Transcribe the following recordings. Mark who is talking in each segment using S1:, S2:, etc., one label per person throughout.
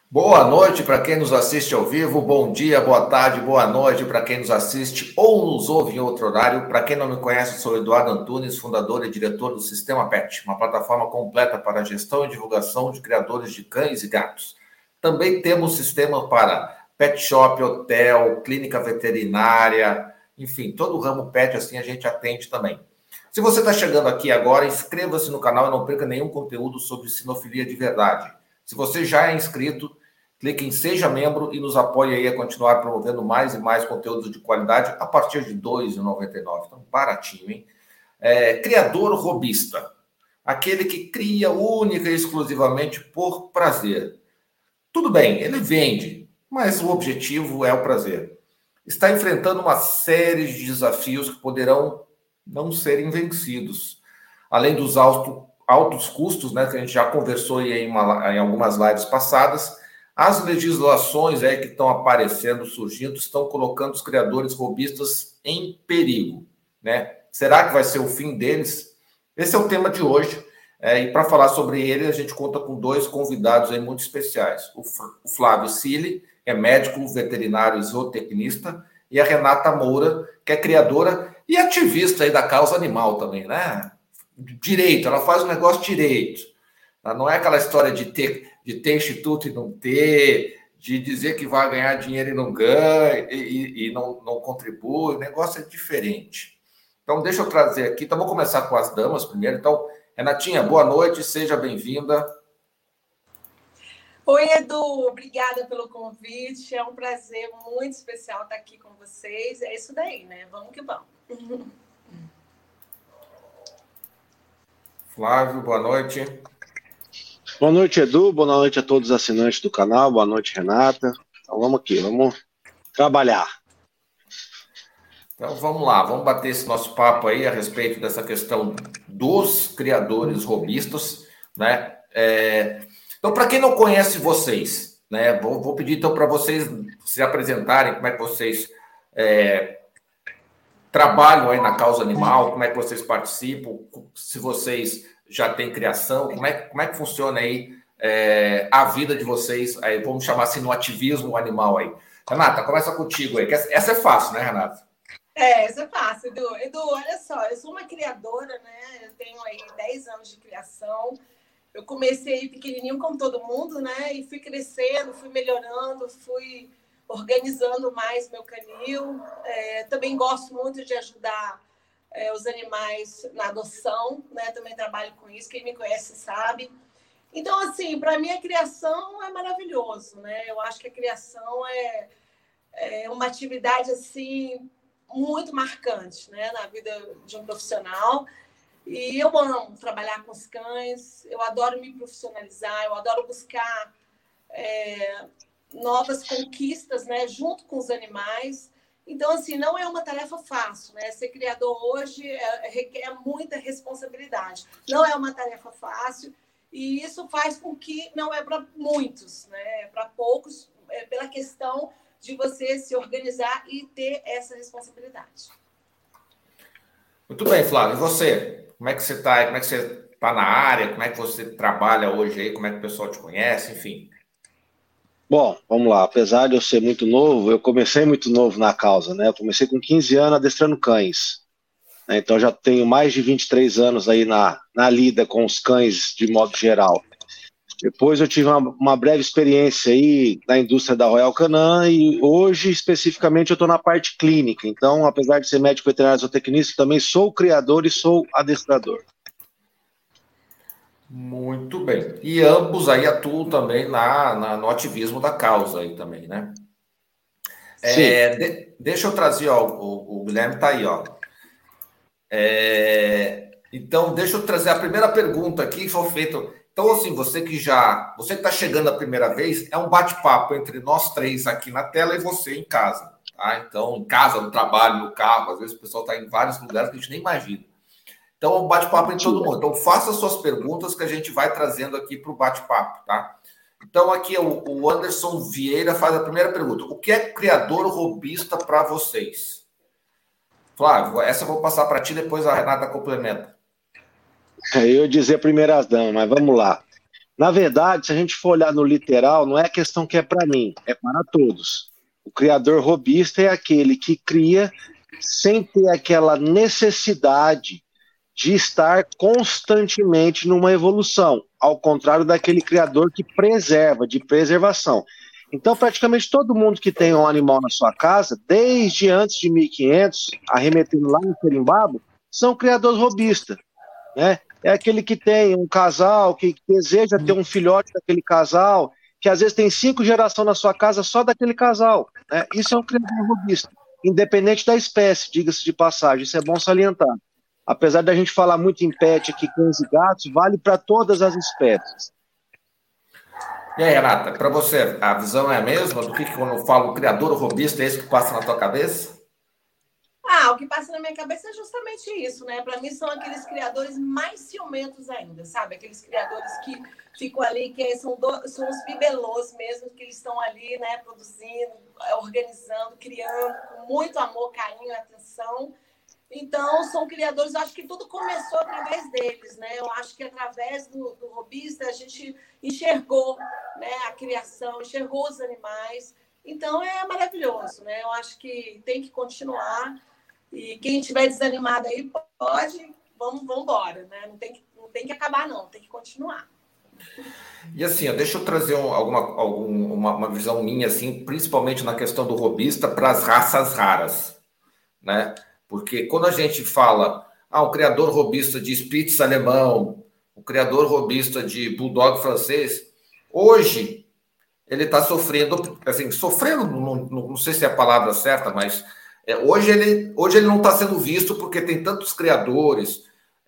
S1: Boa noite para quem nos assiste ao vivo, bom dia, boa tarde, boa noite para quem nos assiste ou nos ouve em outro horário. Para quem não me conhece, sou Eduardo Antunes, fundador e diretor do Sistema Pet, uma plataforma completa para a gestão e divulgação de criadores de cães e gatos. Também temos sistema para pet shop, hotel, clínica veterinária, enfim, todo o ramo pet assim a gente atende também. Se você está chegando aqui agora, inscreva-se no canal e não perca nenhum conteúdo sobre sinofilia de verdade. Se você já é inscrito, clique em Seja Membro e nos apoie aí a continuar promovendo mais e mais conteúdos de qualidade a partir de R$ 2,99. Então, baratinho, hein? Criador robista. Aquele que cria única e exclusivamente por prazer. Tudo bem, ele vende, mas o objetivo é o prazer. Está enfrentando uma série de desafios que poderão não serem vencidos. Além dos altos custos, né, que a gente já conversou aí em algumas lives passadas, as legislações aí que estão aparecendo, surgindo, estão colocando os criadores robistas em perigo, né? Será que vai ser o fim deles? Esse é o tema de hoje. E para falar sobre ele, a gente conta com dois convidados aí muito especiais. O Flávio Cili, que é médico veterinário e zootecnista, e a Renata Moura, que é criadora e ativista aí da causa animal também, né? Direito, ela faz o negócio direito. Ela não é aquela história de ter instituto e não ter, de dizer que vai ganhar dinheiro e não ganha, e não contribui, o negócio é diferente. Então, deixa eu trazer aqui, então vou começar com as damas primeiro. Então, Renatinha, boa noite, seja bem-vinda.
S2: Oi, Edu, obrigada pelo convite, é um prazer muito especial estar aqui com vocês, é isso daí, né? Vamos que vamos.
S1: Flávio, boa noite.
S3: Boa noite, Edu. Boa noite a todos os assinantes do canal. Boa noite, Renata. Então vamos aqui, vamos trabalhar.
S1: Então vamos lá, vamos bater esse nosso papo aí a respeito dessa questão dos criadores robistas, né? Então, para quem não conhece vocês, né? Vou pedir então para vocês se apresentarem, como é que vocês trabalham aí na causa animal, como é que vocês participam, se vocês já têm criação, como é que funciona aí a vida de vocês, aí, vamos chamar assim, no ativismo animal aí. Renata, começa contigo aí, que essa é fácil, né, Renata?
S2: Essa é fácil, Edu. Edu, olha só, eu sou uma criadora, né? Eu tenho aí 10 anos de criação. Eu comecei pequenininho como todo mundo, né? E fui crescendo, fui melhorando, fui organizando mais meu canil. Também gosto muito de ajudar os animais na adoção, né? Também trabalho com isso. Quem me conhece sabe. Então, assim, para mim a criação é maravilhoso, né? Eu acho que a criação é uma atividade assim muito marcante, né? Na vida de um profissional. E eu amo trabalhar com os cães, eu adoro me profissionalizar, eu adoro buscar novas conquistas, né, junto com os animais. Então, assim, não é uma tarefa fácil, né? Ser criador hoje requer muita responsabilidade. Não é uma tarefa fácil e isso faz com que não é para muitos, né? É para poucos, pela questão de você se organizar e ter essa responsabilidade.
S1: Muito bem, Flávio. E você? Como é que você está? Como é que você está na área? Como é que você trabalha hoje aí? Como é que o pessoal te conhece? Enfim.
S3: Bom, vamos lá. Apesar de eu ser muito novo, eu comecei muito novo na causa, né? Eu comecei com 15 anos adestrando cães. Né? Então já tenho mais de 23 anos aí na lida com os cães de modo geral. Depois eu tive uma breve experiência aí na indústria da Royal Canin e hoje, especificamente, eu estou na parte clínica. Então, apesar de ser médico veterinário zootecnista, também sou criador e sou adestrador.
S1: Muito bem. E ambos aí atuam também no ativismo da causa aí também, né? Deixa eu trazer, ó, o Guilherme está aí, ó. Então, deixa eu trazer a primeira pergunta aqui que foi feita. Então, assim, você que está chegando a primeira vez, é um bate-papo entre nós três aqui na tela e você em casa, tá? Então, em casa, no trabalho, no carro, às vezes o pessoal está em vários lugares que a gente nem imagina. Então, é um bate-papo entre todo mundo. Então, faça suas perguntas que a gente vai trazendo aqui para o bate-papo, tá? Então, aqui o Anderson Vieira faz a primeira pergunta. O que é criador robista para vocês? Flávio, essa eu vou passar para ti, depois a Renata complementa.
S3: Eu ia dizer primeiras damas, mas vamos lá. Na verdade, se a gente for olhar no literal, não é questão que é para mim, é para todos. O criador robista é aquele que cria sem ter aquela necessidade de estar constantemente numa evolução, ao contrário daquele criador que preserva, de preservação. Então, praticamente todo mundo que tem um animal na sua casa, desde antes de 1500, arremetendo lá no Perimbabo, são criadores robistas, né? É aquele que tem um casal, que deseja ter um filhote daquele casal, que às vezes tem 5 gerações na sua casa só daquele casal, né? Isso é um criador robista, independente da espécie, diga-se de passagem, isso é bom salientar. Apesar da gente falar muito em pet aqui, cães e gatos, vale para todas as espécies.
S1: E aí, Renata, para você, a visão é a mesma do que quando eu falo criador robista, é isso que passa na tua cabeça?
S2: O que passa na minha cabeça é justamente isso, né? Para mim são aqueles criadores mais ciumentos ainda, sabe? Aqueles criadores que ficam ali, que são os bibelôs mesmo, que eles estão ali, né? Produzindo, organizando, criando, com muito amor, carinho, atenção. Então, são criadores, eu acho que tudo começou através deles, né? Eu acho que através do robista a gente enxergou, né, a criação, enxergou os animais. Então, é maravilhoso, né? Eu acho que tem que continuar. E quem estiver desanimado aí, pode, vamos embora, né? Não tem que acabar, não, tem que continuar.
S1: E assim, deixa eu trazer uma visão minha, assim, principalmente na questão do robista para as raças raras, né? Porque quando a gente fala, o criador robista de Spitz alemão, o criador robista de Bulldog francês, hoje ele está sofrendo, assim, não sei se é a palavra certa, mas hoje ele não está sendo visto porque tem tantos criadores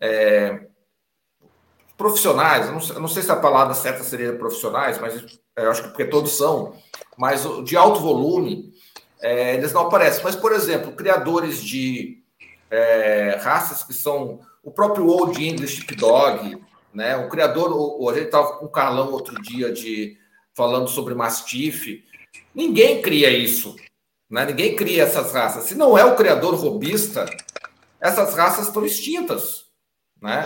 S1: profissionais, eu não sei se a palavra certa seria profissionais, mas eu acho que porque todos são, mas de alto volume, eles não aparecem. Mas, por exemplo, criadores de raças que são o próprio Old English Sheepdog, né? O criador, a gente estava com o Carlão outro dia falando sobre Mastiff. Ninguém cria isso, né? Ninguém cria essas raças. Se não é o criador robista, essas raças estão extintas, né?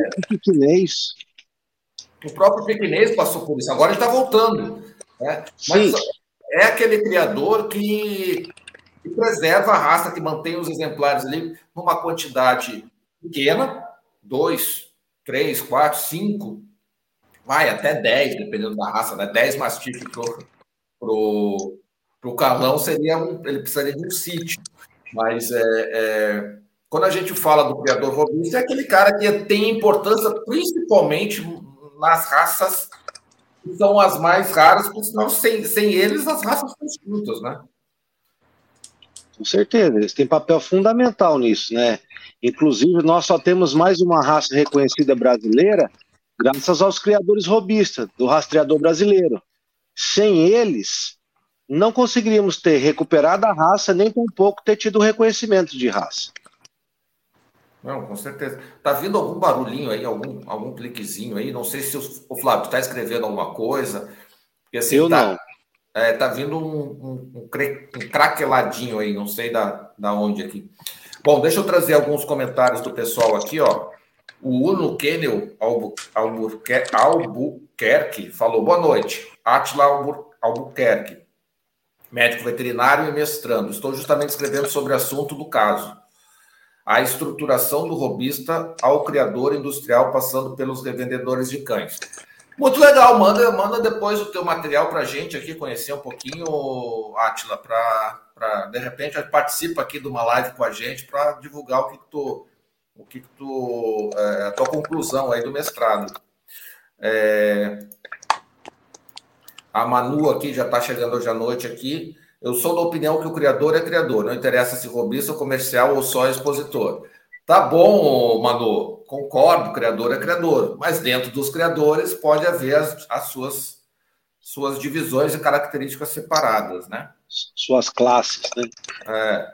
S1: O próprio pequinês passou por isso. Agora ele está voltando, né? Mas é aquele criador que preserva a raça, que mantém os exemplares ali numa quantidade pequena, 2, 3, 4, 5, vai até 10, dependendo da raça, né? 10 mastifes pro Carlão ele precisaria de um sítio. Mas quando a gente fala do criador robista, é aquele cara que tem importância principalmente nas raças que são as mais raras, porque senão sem eles as raças são extintas, né?
S3: Com certeza, eles têm papel fundamental nisso, né? Inclusive, nós só temos mais uma raça reconhecida brasileira graças aos criadores robistas, do rastreador brasileiro. Sem eles, não conseguiríamos ter recuperado a raça, nem tampouco ter tido reconhecimento de raça.
S1: Não, com certeza. Tá vindo algum barulhinho aí, algum cliquezinho aí? Não sei se o Flávio está escrevendo alguma coisa. Porque, assim,
S3: eu não.
S1: Tá vindo um craqueladinho aí, não sei da onde aqui. Bom, deixa eu trazer alguns comentários do pessoal aqui, ó. O Uno Kenel Albuquerque falou: boa noite. Átila Albuquerque, médico veterinário e mestrando. Estou justamente escrevendo sobre o assunto do caso. A estruturação do robista ao criador industrial, passando pelos revendedores de cães. Muito legal, manda depois o teu material para a gente aqui, conhecer um pouquinho, Átila, para de repente participa aqui de uma live com a gente para divulgar a tua conclusão aí do mestrado. A Manu aqui já está chegando hoje à noite aqui. Eu sou da opinião que o criador é criador, não interessa se robista, comercial ou só expositor. Tá bom, Manu, concordo, criador é criador, mas dentro dos criadores pode haver as suas divisões e características separadas, né?
S3: Suas classes, né?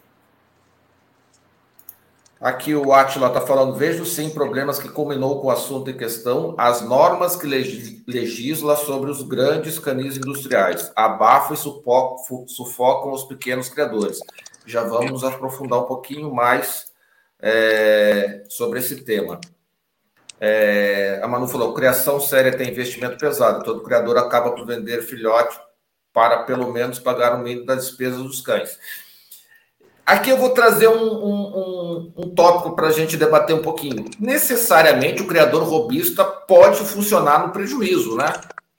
S1: Aqui o Átila está falando, vejo sim problemas que culminou com o assunto em questão, as normas que legisla sobre os grandes canis industriais, abafam e sufocam os pequenos criadores. Já vamos nos aprofundar um pouquinho mais sobre esse tema. A Manu falou, criação séria tem investimento pesado. Todo criador acaba por vender filhote para, pelo menos, pagar o mínimo das despesas dos cães. Aqui eu vou trazer um tópico para a gente debater um pouquinho. Necessariamente, o criador robista pode funcionar no prejuízo, né?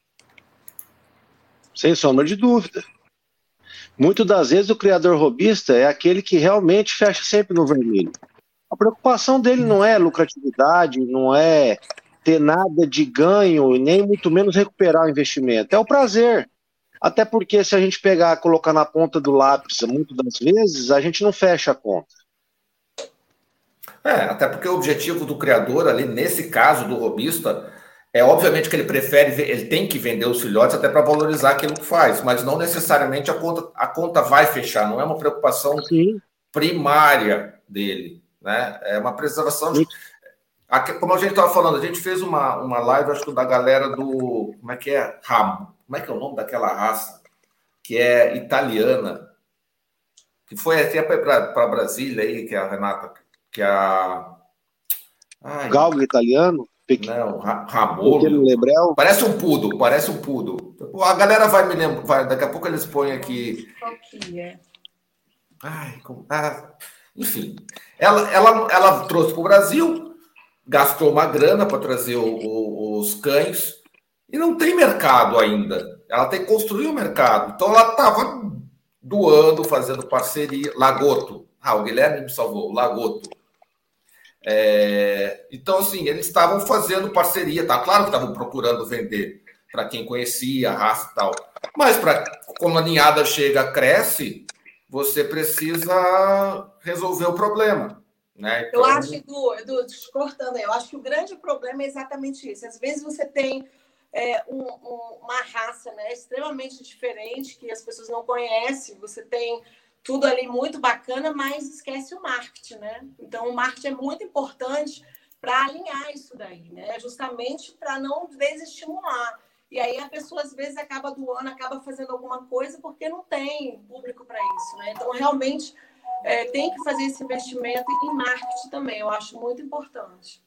S3: Sem sombra de dúvida. Muitas das vezes, o criador robista é aquele que realmente fecha sempre no vermelho. A preocupação dele não é lucratividade, não é ter nada de ganho, nem muito menos recuperar o investimento. É o prazer. Até porque se a gente pegar e colocar na ponta do lápis, muitas das vezes, a gente não fecha a conta.
S1: Até porque o objetivo do criador ali, nesse caso do robista, é obviamente que ele prefere, ele tem que vender os filhotes até para valorizar aquilo que faz, mas não necessariamente a conta vai fechar, não é uma preocupação primária dele, né? É uma preservação de... Como a gente estava falando, a gente fez uma live, acho que da galera do... Como é que é? Ramo. Como é que é o nome daquela raça? Que é italiana. Que foi até para Brasília aí, que é a Renata... Que é a...
S3: Galgo italiano?
S1: Não, Ramolo.
S3: Lebrel.
S1: Parece um poodle. A galera vai me lembrar, daqui a pouco eles põem aqui.
S2: Qual que é?
S1: Enfim, ela trouxe para o Brasil, gastou uma grana para trazer os cães e não tem mercado ainda. Ela tem que construir o mercado. Então ela estava doando, fazendo parceria. Lagoto. O Guilherme me salvou. Lagoto. Então, assim, eles estavam fazendo parceria, tá? Claro que estavam procurando vender para quem conhecia a raça e tal. Mas como a ninhada chega, cresce, você precisa resolver o problema, né? Então...
S2: Eu acho, Edu, te cortando aí, eu acho que o grande problema é exatamente isso. Às vezes você tem uma raça, né, extremamente diferente, que as pessoas não conhecem, você tem tudo ali muito bacana, mas esquece o marketing, né? Então, o marketing é muito importante para alinhar isso daí, né? Justamente para não desestimular. E aí a pessoa, às vezes, acaba doando, acaba fazendo alguma coisa porque não tem público para isso, né? Então, realmente, tem que fazer esse investimento em marketing também. Eu acho muito importante.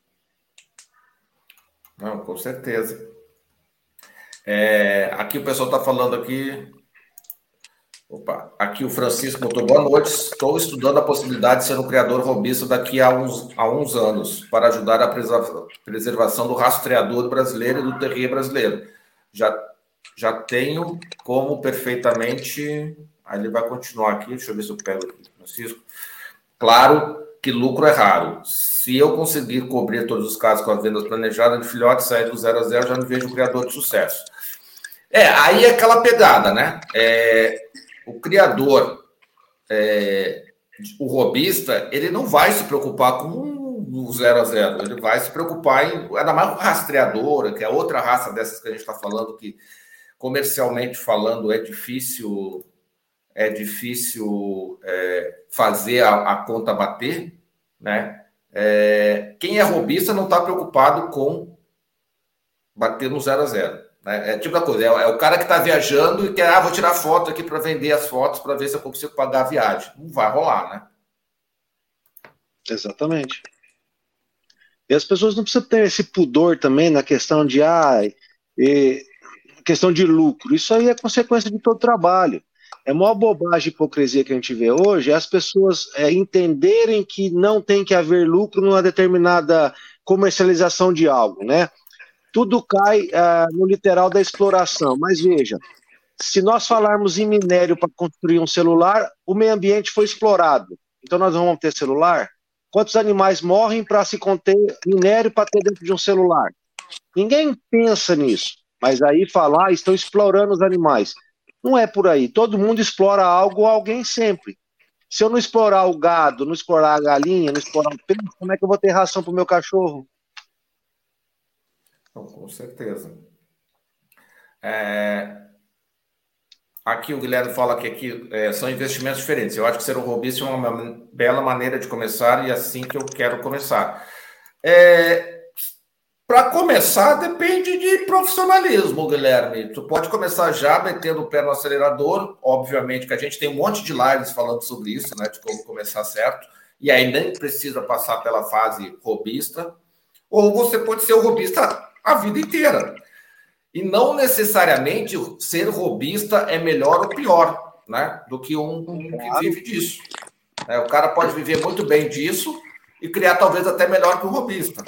S1: Não, com certeza. Aqui o pessoal está falando aqui... Opa, aqui o Francisco botou boa noite. Estou estudando a possibilidade de ser um criador robista daqui a uns anos para ajudar a preservação do rastreador brasileiro e do terrier brasileiro. Já tenho como perfeitamente... Aí ele vai continuar aqui, deixa eu ver se eu pego aqui, Francisco. Claro que lucro é raro. Se eu conseguir cobrir todos os casos com as vendas planejadas de filhotes, sair do 0 a 0, já me vejo um criador de sucesso. Aí é aquela pegada, né? O criador, o robista, ele não vai se preocupar com o 0 a 0, ele vai se preocupar ainda mais com rastreadora, que é outra raça dessas que a gente está falando, que comercialmente falando é difícil fazer a conta bater, né? Quem é robista não está preocupado com bater no 0 a 0. É tipo a coisa, é o cara que está viajando e quer, vou tirar foto aqui para vender as fotos para ver se eu consigo pagar a viagem. Não vai rolar, né?
S3: Exatamente. E as pessoas não precisam ter esse pudor também na questão de questão de lucro. Isso aí é consequência de todo trabalho. É a maior bobagem e hipocrisia que a gente vê hoje, é as pessoas entenderem que não tem que haver lucro numa determinada comercialização de algo, né? Tudo cai no literal da exploração. Mas veja, se nós falarmos em minério para construir um celular, o meio ambiente foi explorado. Então nós vamos ter celular? Quantos animais morrem para se conter minério para ter dentro de um celular? Ninguém pensa nisso. Mas aí falar, estão explorando os animais. Não é por aí. Todo mundo explora algo ou alguém sempre. Se eu não explorar o gado, não explorar a galinha, não explorar o peixe, como é que eu vou ter ração para o meu cachorro?
S1: Com certeza. Aqui o Guilherme fala que aqui são investimentos diferentes. Eu acho que ser um robista é uma bela maneira de começar e é assim que eu quero começar. Para começar, depende de profissionalismo, Guilherme. Tu pode começar já metendo o pé no acelerador. Obviamente que a gente tem um monte de lives falando sobre isso, né? De como começar certo. E aí nem precisa passar pela fase robista. ou você pode ser o robista a vida inteira. E não necessariamente ser robista é melhor ou pior, né, do que um que vive disso. O cara pode viver muito bem disso e criar talvez até melhor que o robista.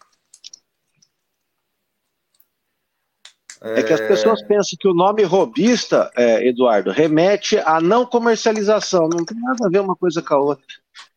S3: É que as pessoas pensam que o nome robista, Eduardo, remete à não comercialização. Não tem nada a ver uma coisa com a outra.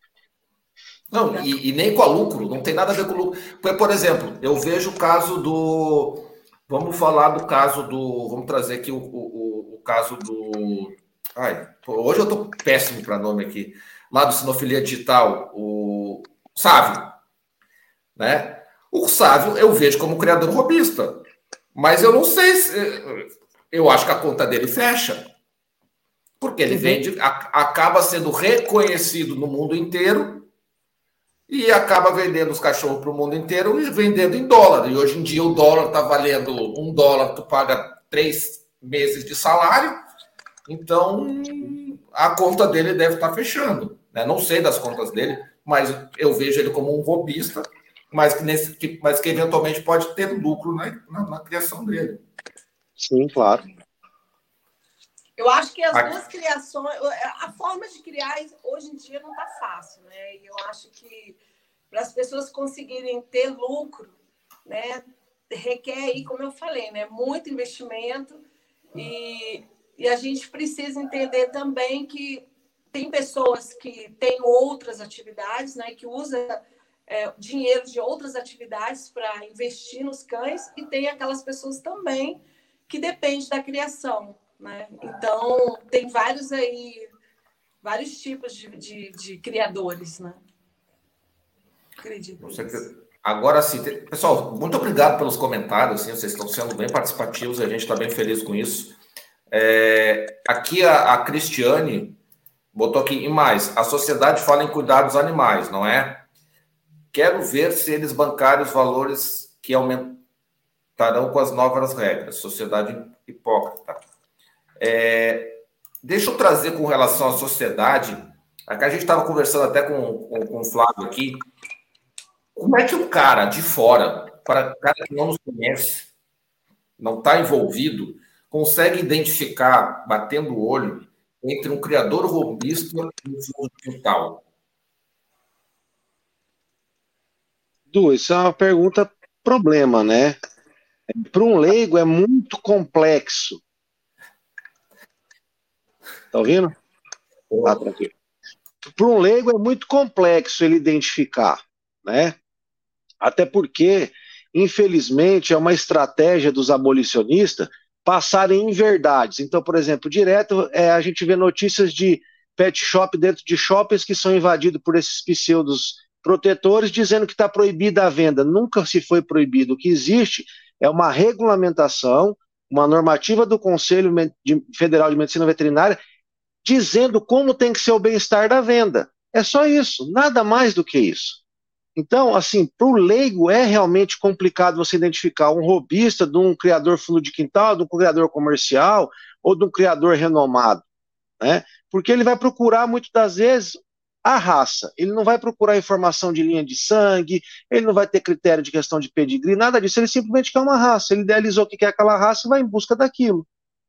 S1: Não, e nem com a lucro, não tem nada a ver com lucro. Por exemplo, eu vejo o caso do. Vamos falar do caso do. Vamos trazer aqui o caso do. Ai, hoje eu estou péssimo para nome aqui. Lá do Sinofilia Digital, o Sávio. Né? O Sávio eu vejo como criador robista. Mas eu não sei se. Eu acho que a conta dele fecha. Porque ele vende, acaba sendo reconhecido no mundo inteiro e acaba vendendo os cachorros para o mundo inteiro e vendendo em dólar. E hoje em dia o dólar está valendo $1, tu paga 3 meses de salário. Então a conta dele deve estar fechando. Né? Não sei das contas dele, mas eu vejo ele como um robista. Mas que eventualmente pode ter lucro na criação dele.
S3: Sim, claro.
S2: Eu acho que as duas criações, a forma de criar hoje em dia não está fácil, né? E eu acho que para as pessoas conseguirem ter lucro, né, requer aí, como eu falei, né, muito investimento e a gente precisa entender também que tem pessoas que têm outras atividades, né, que usam dinheiro de outras atividades para investir nos cães e tem aquelas pessoas também que dependem da criação, né? Então, tem vários tipos de criadores, né? Acredito.
S1: Agora sim, pessoal, muito obrigado pelos comentários, assim, vocês estão sendo bem participativos e a gente está bem feliz com isso. Aqui a Cristiane botou aqui, e mais, a sociedade fala em cuidar dos animais, não é? Quero ver se eles bancarem os valores que aumentarão com as novas regras. Sociedade hipócrita. Deixa eu trazer com relação à sociedade. Aqui a gente estava conversando até com o Flávio aqui. Como é que o cara de fora, para o cara que não nos conhece, não está envolvido, consegue identificar, batendo o olho, entre um criador robista e um fundo de quintal?
S3: Du, isso é uma pergunta problema, né? Para um leigo é muito complexo. Tá ouvindo? Ah, tranquilo. Para um leigo é muito complexo ele identificar, né? Até porque, infelizmente, é uma estratégia dos abolicionistas passarem em verdades. Então, por exemplo, direto a gente vê notícias de pet shop dentro de shoppings que são invadidos por esses pseudos protetores dizendo que está proibida a venda. Nunca se foi proibido. O que existe é uma regulamentação, uma normativa do Conselho Federal de Medicina Veterinária dizendo como tem que ser o bem-estar da venda. É só isso, nada mais do que isso. Então, assim, para o leigo é realmente complicado você identificar um robista de um criador fundo de quintal, de um criador comercial ou de um criador renomado, né? Porque ele vai procurar, muitas das vezes, a raça. Ele não vai procurar informação de linha de sangue, ele não vai ter critério de questão de pedigree, nada disso. Ele simplesmente quer uma raça. Ele idealizou o que quer aquela raça e vai em busca daquilo.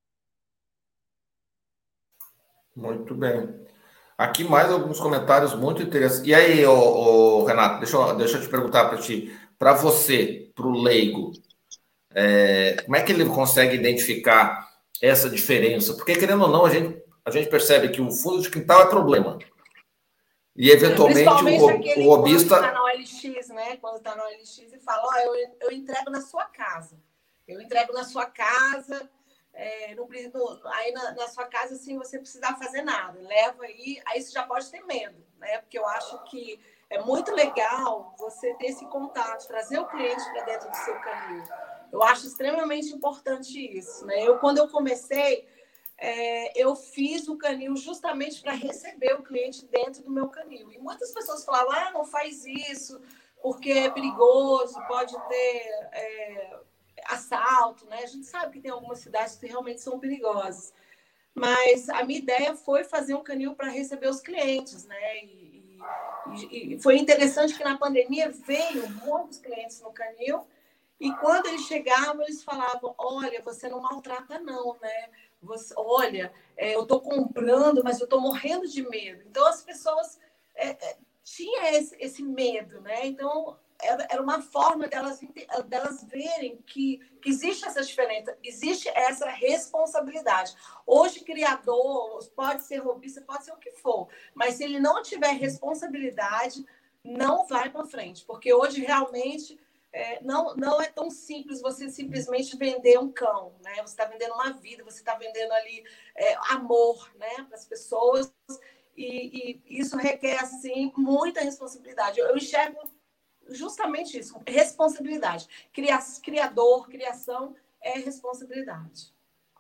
S1: Muito bem. Aqui mais alguns comentários muito interessantes. E aí, Renato, deixa eu te perguntar para ti, para você, para o leigo, como é que ele consegue identificar essa diferença? Porque, querendo ou não, a gente percebe que o fundo de quintal é problema. E, eventualmente, o robista...
S2: Quando está na OLX, né? Quando está na OLX e fala, eu entrego na sua casa. Eu entrego na sua casa... aí na sua casa, assim, você não precisa fazer nada. Leva aí você já pode ter medo, né? Porque eu acho que é muito legal você ter esse contato, trazer o cliente para dentro do seu canil. Eu acho extremamente importante isso, né? Quando eu comecei, eu fiz o canil justamente para receber o cliente dentro do meu canil. E muitas pessoas falavam, não faz isso, porque é perigoso, pode ter... assalto, né? A gente sabe que tem algumas cidades que realmente são perigosas, mas a minha ideia foi fazer um canil para receber os clientes, né? E foi interessante que na pandemia veio muitos clientes no Canil, e quando eles chegavam, eles falavam: olha, você não maltrata não, né? Olha, eu estou comprando, mas eu estou morrendo de medo. Então, as pessoas tinham esse medo, né? Então, era uma forma delas verem que existe essa diferença, existe essa responsabilidade. Hoje, criador pode ser robista, pode ser o que for, mas se ele não tiver responsabilidade, não vai para frente, porque hoje realmente não é tão simples você simplesmente vender um cão, né? Você está vendendo uma vida, você está vendendo ali amor, né, para as pessoas, e isso requer assim muita responsabilidade. Eu enxergo justamente isso, responsabilidade. Criação é responsabilidade.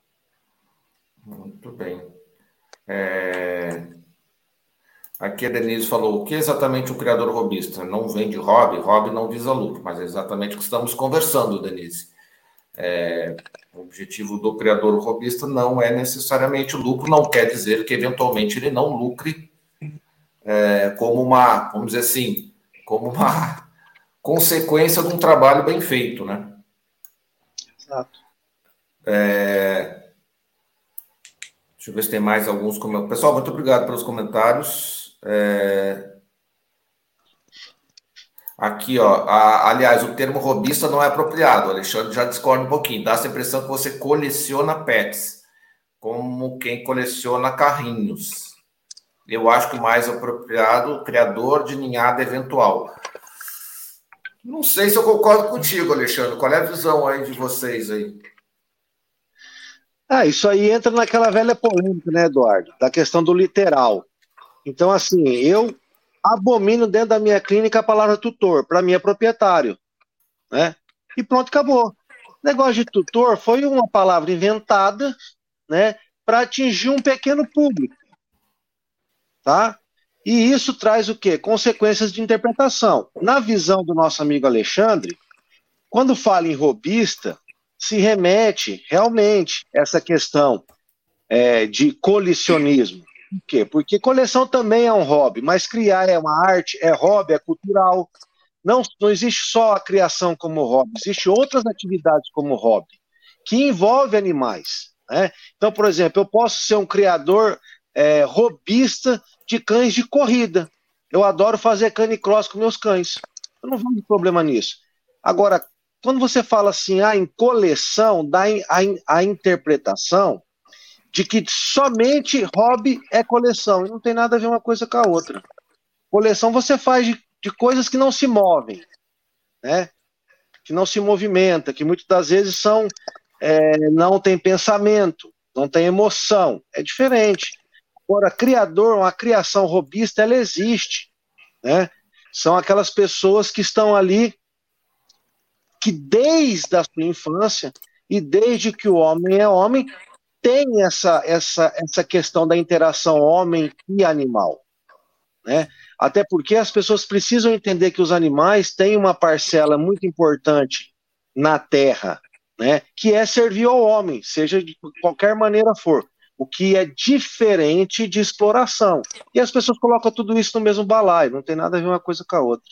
S1: Muito bem. Aqui a Denise falou: o que é exatamente o criador robista? Não vende hobby não visa lucro, mas é exatamente o que estamos conversando, Denise. O objetivo do criador robista não é necessariamente o lucro, não quer dizer que eventualmente ele não lucre como uma, vamos dizer assim, como uma consequência de um trabalho bem feito, né?
S3: Exato.
S1: Deixa eu ver se tem mais alguns comentários. Pessoal, muito obrigado pelos comentários. Aqui, ó. Aliás, o termo robista não é apropriado. O Alexandre já discorda um pouquinho. Dá essa impressão que você coleciona pets, como quem coleciona carrinhos. Eu acho que o mais apropriado, criador de ninhada eventual. Não sei se eu concordo contigo, Alexandre. Qual é a visão aí de vocês aí?
S3: Isso aí entra naquela velha polêmica, né, Eduardo? Da questão do literal. Então, assim, eu abomino dentro da minha clínica a palavra tutor. Para mim é proprietário, né? E pronto, acabou. O negócio de tutor foi uma palavra inventada, né, para atingir um pequeno público, tá? E isso traz o quê? Consequências de interpretação. Na visão do nosso amigo Alexandre, quando fala em robista, se remete realmente a essa questão de colecionismo. Por quê? Porque coleção também é um hobby, mas criar é uma arte, é hobby, é cultural. Não existe só a criação como hobby, existem outras atividades como hobby, que envolve animais, né? Então, por exemplo, eu posso ser um criador robista de cães de corrida. Eu adoro fazer canicross com meus cães. Eu não vejo problema nisso. Agora, quando você fala assim, em coleção, dá a interpretação de que somente hobby é coleção, e não tem nada a ver uma coisa com a outra. Coleção você faz de coisas que não se movem, né? Que não se movimenta, que muitas das vezes não tem pensamento, não tem emoção, é diferente. Agora, uma criação robista, ela existe, né? São aquelas pessoas que estão ali, que desde a sua infância, e desde que o homem é homem, tem essa questão da interação homem e animal, né? Até porque as pessoas precisam entender que os animais têm uma parcela muito importante na terra, né? Que é servir ao homem, seja de qualquer maneira for, o que é diferente de exploração. E as pessoas colocam tudo isso no mesmo balaio, não tem nada a ver uma coisa com a outra.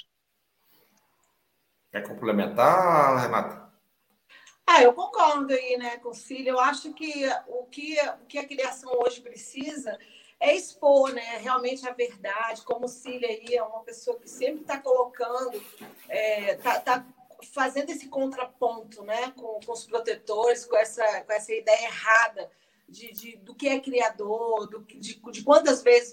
S1: Quer complementar, Renata?
S2: Eu concordo aí, né, com o Cília. Eu acho que o que a criação hoje precisa é expor, né, realmente a verdade. Como o Cília aí é uma pessoa que sempre está colocando, tá fazendo esse contraponto, né, com os protetores, com essa ideia errada do que é criador, de quantas vezes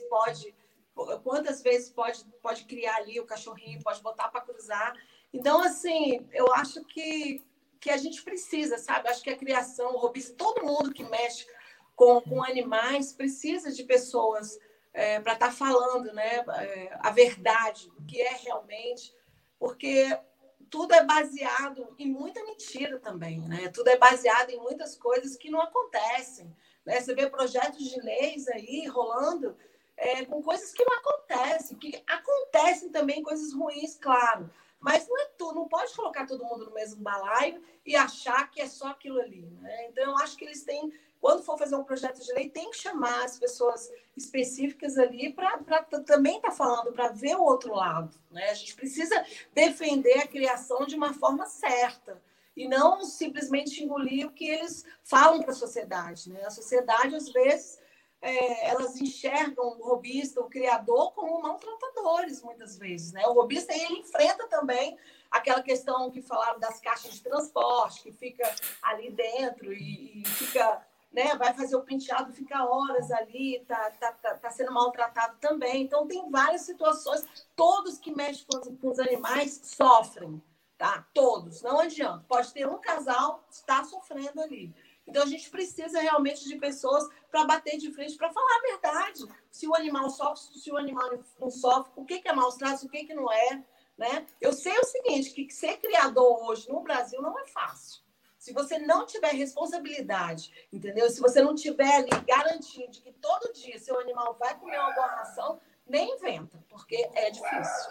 S2: pode criar ali o cachorrinho, pode botar para cruzar. Então, assim, eu acho que a gente precisa, sabe? Acho que a criação, o robista, todo mundo que mexe com animais precisa de pessoas para estar falando, né? A verdade, o que é realmente, porque tudo é baseado em muita mentira também, né? Tudo é baseado em muitas coisas que não acontecem, né? Você vê projetos de leis aí rolando com coisas que não acontecem, que acontecem também coisas ruins, claro, Mas não é tudo, não pode colocar todo mundo no mesmo balaio e achar que é só aquilo ali, né? Então, eu acho que eles têm, quando for fazer um projeto de lei, tem que chamar as pessoas específicas ali para também estar falando, para ver o outro lado, né? A gente precisa defender a criação de uma forma certa e não simplesmente engolir o que eles falam para a sociedade, né? A sociedade, às vezes, elas enxergam o robista, o criador, como maltratadores, muitas vezes, né? O robista, ele enfrenta também aquela questão que falaram das caixas de transporte, que fica ali dentro e fica, né? Vai fazer o penteado, fica horas ali, tá sendo maltratado também. Então, tem várias situações. Todos que mexem com os animais sofrem, tá? Todos, não adianta. Pode ter um casal que está sofrendo ali. Então, a gente precisa realmente de pessoas para bater de frente, para falar a verdade. Se o animal sofre, se o animal não sofre, o que é maus tratos, o que não é, né? Eu sei o seguinte, que ser criador hoje no Brasil não é fácil. Se você não tiver responsabilidade, entendeu? Se você não tiver ali garantindo de que todo dia seu animal vai comer uma boa ração, nem inventa, porque é difícil.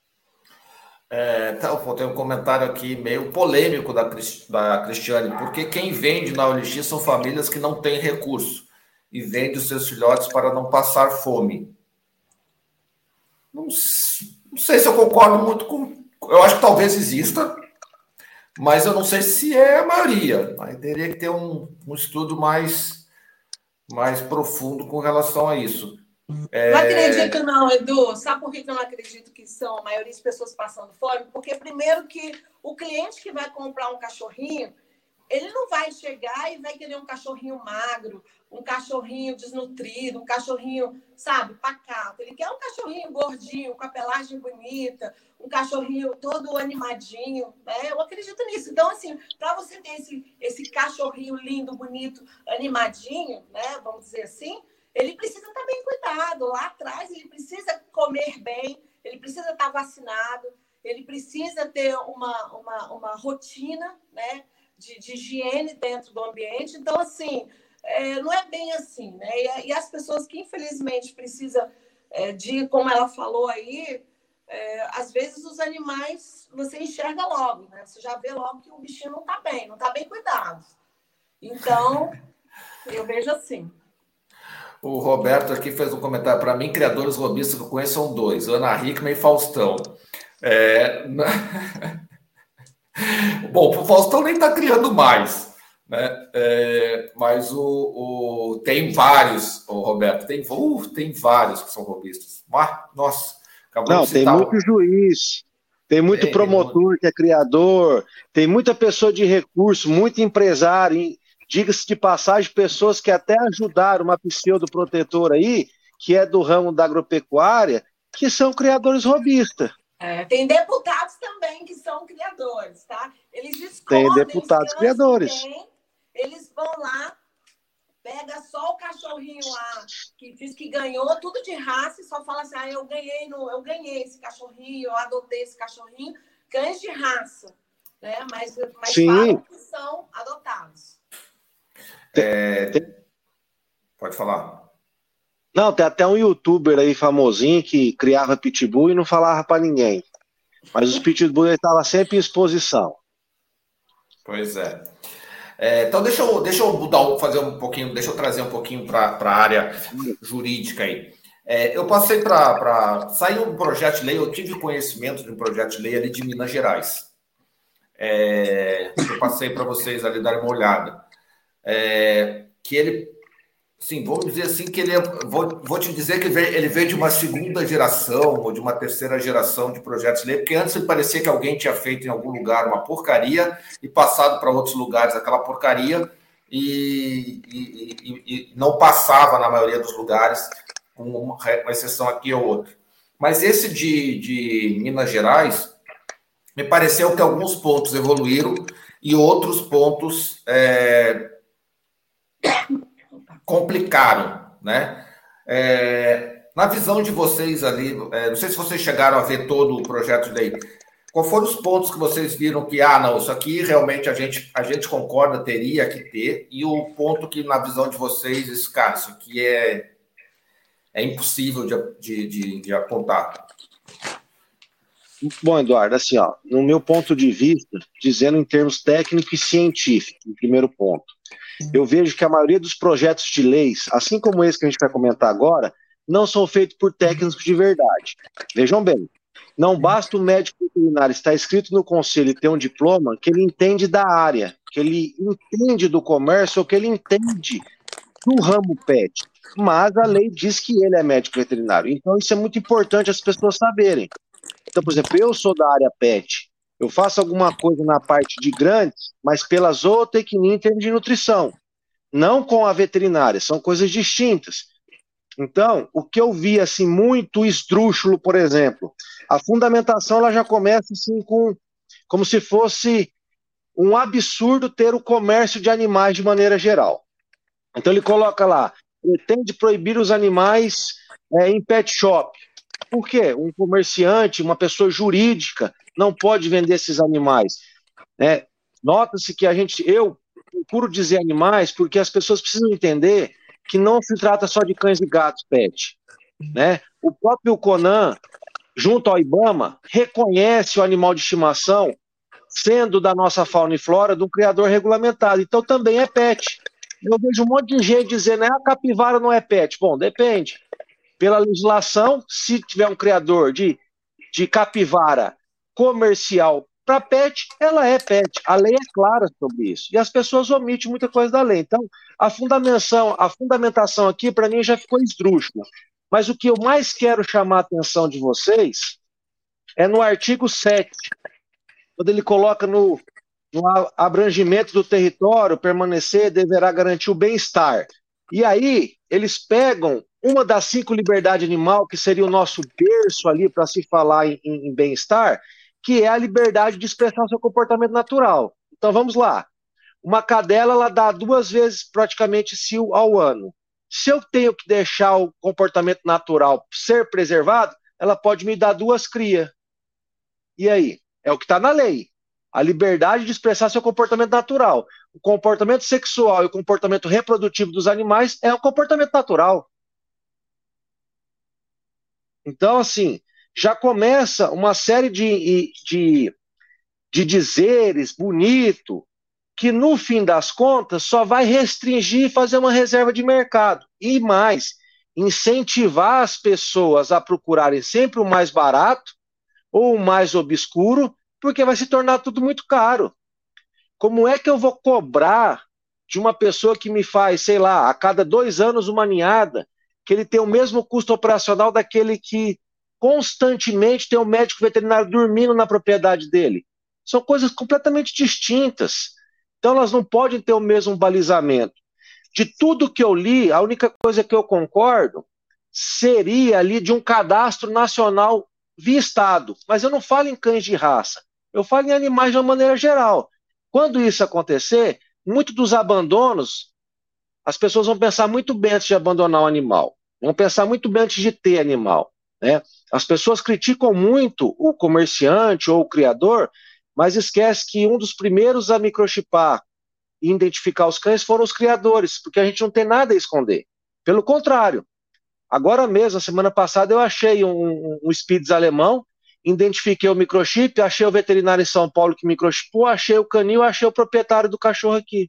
S1: Tem um comentário aqui meio polêmico da Cristiane, porque quem vende na OLX são famílias que não têm recurso e vende os seus filhotes para não passar fome. Não sei se eu concordo muito com... Eu acho que talvez exista, mas eu não sei se é a maioria. Aí teria que ter um estudo mais profundo com relação a isso.
S2: Não acredito não, Edu. Sabe por que eu não acredito que são a maioria das pessoas passando fome? Porque primeiro que o cliente que vai comprar um cachorrinho, ele não vai chegar e vai querer um cachorrinho magro, um cachorrinho desnutrido, um cachorrinho, sabe, pacato. Ele quer um cachorrinho gordinho, com a pelagem bonita, um cachorrinho todo animadinho, né? Eu acredito nisso. Então, assim, para você ter esse cachorrinho lindo, bonito, animadinho, né? Vamos dizer assim, ele precisa estar bem cuidado. Lá atrás, ele precisa comer bem, ele precisa estar vacinado, ele precisa ter uma rotina, né, de higiene dentro do ambiente. Então, assim, não é bem assim, né? E as pessoas que, infelizmente, precisam como ela falou aí, às vezes os animais você enxerga logo, né? Você já vê logo que o bichinho não está bem cuidado. Então, eu vejo assim.
S1: O Roberto aqui fez um comentário para mim, criadores robistas que eu conheço são dois, Ana Hickman e Faustão. Bom, o Faustão nem está criando mais, né? Mas tem vários, o Roberto, tem vários que são robistas. Nossa, acabou
S3: Não,
S1: de citar.
S3: Tem muito juiz, tem muito promotor que é criador, tem muita pessoa de recurso, muito empresário, diga-se de passagem, pessoas que até ajudaram uma pseudoprotetora aí, que é do ramo da agropecuária, que são criadores robistas.
S2: Tem deputados também que são criadores, tá? Eles
S3: Tem
S2: escolhem
S3: deputados criadores.
S2: Eles vão lá, pega só o cachorrinho lá, que diz que ganhou tudo de raça e só fala assim, eu ganhei esse cachorrinho, eu adotei esse cachorrinho, cães de raça, né? Mas falam que são adotados.
S1: Pode falar.
S3: Não, tem até um youtuber aí famosinho que criava pitbull e não falava para ninguém. Mas os pitbull estavam sempre em exposição.
S1: Pois é. Então, deixa eu mudar, fazer um pouquinho, deixa eu trazer um pouquinho para a área jurídica aí. Eu passei saiu um projeto de lei, eu tive conhecimento de um projeto de lei ali de Minas Gerais. Eu passei para vocês ali darem uma olhada. Que ele, sim, vamos dizer assim, que ele vou te dizer que ele veio de uma segunda geração ou de uma terceira geração de projetos de lei, porque antes ele parecia que alguém tinha feito em algum lugar uma porcaria e passado para outros lugares aquela porcaria e não passava na maioria dos lugares, com uma exceção aqui ou outra. Mas esse de Minas Gerais, me pareceu que alguns pontos evoluíram e outros pontos complicaram, né? Na visão de vocês ali, não sei se vocês chegaram a ver todo o projeto de lei, qual foram os pontos que vocês viram que, não, isso aqui realmente a gente concorda, teria que ter, e o ponto que, na visão de vocês, isso aqui é impossível de apontar?
S3: Bom, Eduardo, assim, ó, no meu ponto de vista, dizendo em termos técnicos e científicos, em primeiro ponto, eu vejo que a maioria dos projetos de leis, assim como esse que a gente vai comentar agora, não são feitos por técnicos de verdade. Vejam bem, não basta o médico veterinário estar inscrito no conselho e ter um diploma que ele entende da área, que ele entende do comércio ou que ele entende do ramo pet. Mas a lei diz que ele é médico veterinário. Então isso é muito importante as pessoas saberem. Então, por exemplo, eu sou da área pet, eu faço alguma coisa na parte de grandes, mas pela zootecnia em termos de nutrição, não com a veterinária, são coisas distintas. Então, o que eu vi assim muito esdrúxulo, por exemplo, a fundamentação ela já começa assim com como se fosse um absurdo ter o comércio de animais de maneira geral. Então ele coloca lá, pretende proibir os animais em pet shop. Por quê? Um comerciante, uma pessoa jurídica, não pode vender esses animais. Né? Nota-se que eu procuro dizer animais porque as pessoas precisam entender que não se trata só de cães e gatos pet. Né? O próprio Conan, junto ao IBAMA, reconhece o animal de estimação sendo da nossa fauna e flora de um criador regulamentado. Então também é pet. Eu vejo um monte de gente dizendo, a capivara não é pet. Bom, depende. Pela legislação, se tiver um criador de capivara comercial para pet, ela é pet. A lei é clara sobre isso. E as pessoas omitem muita coisa da lei. Então, a fundamentação aqui, para mim, já ficou esdrúxula. Mas o que eu mais quero chamar a atenção de vocês é no artigo 7, quando ele coloca no abrangimento do território, permanecer deverá garantir o bem-estar. E aí, eles pegam uma das 5 liberdades animal, que seria o nosso berço ali para se falar em bem-estar, que é a liberdade de expressar o seu comportamento natural. Então, vamos lá. Uma cadela, ela dá 2 vezes praticamente cio ao ano. Se eu tenho que deixar o comportamento natural ser preservado, ela pode me dar 2 crias. E aí? É o que está na lei. A liberdade de expressar seu comportamento natural. O comportamento sexual e o comportamento reprodutivo dos animais é um comportamento natural. Então, assim, já começa uma série de dizeres bonito que, no fim das contas, só vai restringir e fazer uma reserva de mercado. E mais, incentivar as pessoas a procurarem sempre o mais barato ou o mais obscuro, porque vai se tornar tudo muito caro. Como é que eu vou cobrar de uma pessoa que me faz, sei lá, a cada 2 anos uma ninhada, que ele tem o mesmo custo operacional daquele que constantemente tem um médico veterinário dormindo na propriedade dele? São coisas completamente distintas. Então elas não podem ter o mesmo balizamento. De tudo que eu li, a única coisa que eu concordo seria ali de um cadastro nacional via Estado. Mas eu não falo em cães de raça. Eu falo em animais de uma maneira geral. Quando isso acontecer, muitos dos abandonos, as pessoas vão pensar muito bem antes de abandonar o animal. Vão pensar muito bem antes de ter animal. Né? As pessoas criticam muito o comerciante ou o criador, mas esquece que um dos primeiros a microchipar e identificar os cães foram os criadores, porque a gente não tem nada a esconder. Pelo contrário, agora mesmo, a semana passada, eu achei um Spitz alemão, identifiquei o microchip, achei o veterinário em São Paulo que microchipou, achei o canil, achei o proprietário do cachorro aqui.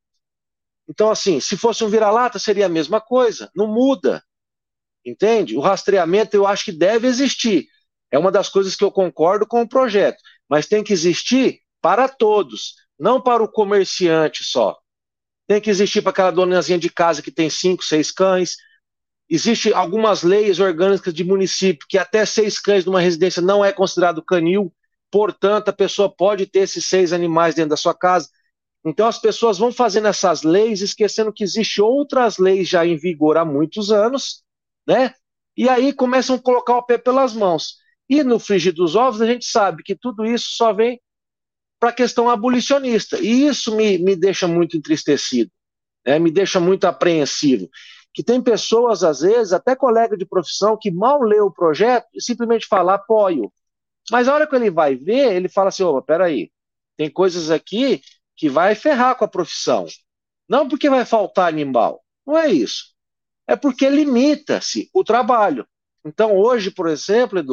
S3: Então, assim, se fosse um vira-lata, seria a mesma coisa. Não muda. Entende? O rastreamento eu acho que deve existir. É uma das coisas que eu concordo com o projeto. Mas tem que existir para todos, não para o comerciante só. Tem que existir para aquela donazinha de casa que tem 5, 6 cães. Existem algumas leis orgânicas de município que até 6 cães numa residência não é considerado canil, portanto, a pessoa pode ter esses 6 animais dentro da sua casa. Então, as pessoas vão fazendo essas leis, esquecendo que existem outras leis já em vigor há muitos anos, né? E aí começam a colocar o pé pelas mãos. E no frigir dos ovos, a gente sabe que tudo isso só vem para a questão abolicionista. E isso me deixa muito entristecido, né? Me deixa muito apreensivo. Que tem pessoas, às vezes, até colega de profissão, que mal lê o projeto e simplesmente fala apoio. Mas a hora que ele vai ver, ele fala assim, opa, peraí, tem coisas aqui que vai ferrar com a profissão. Não porque vai faltar animal, não é isso. É porque limita-se o trabalho. Então hoje, por exemplo, Edu,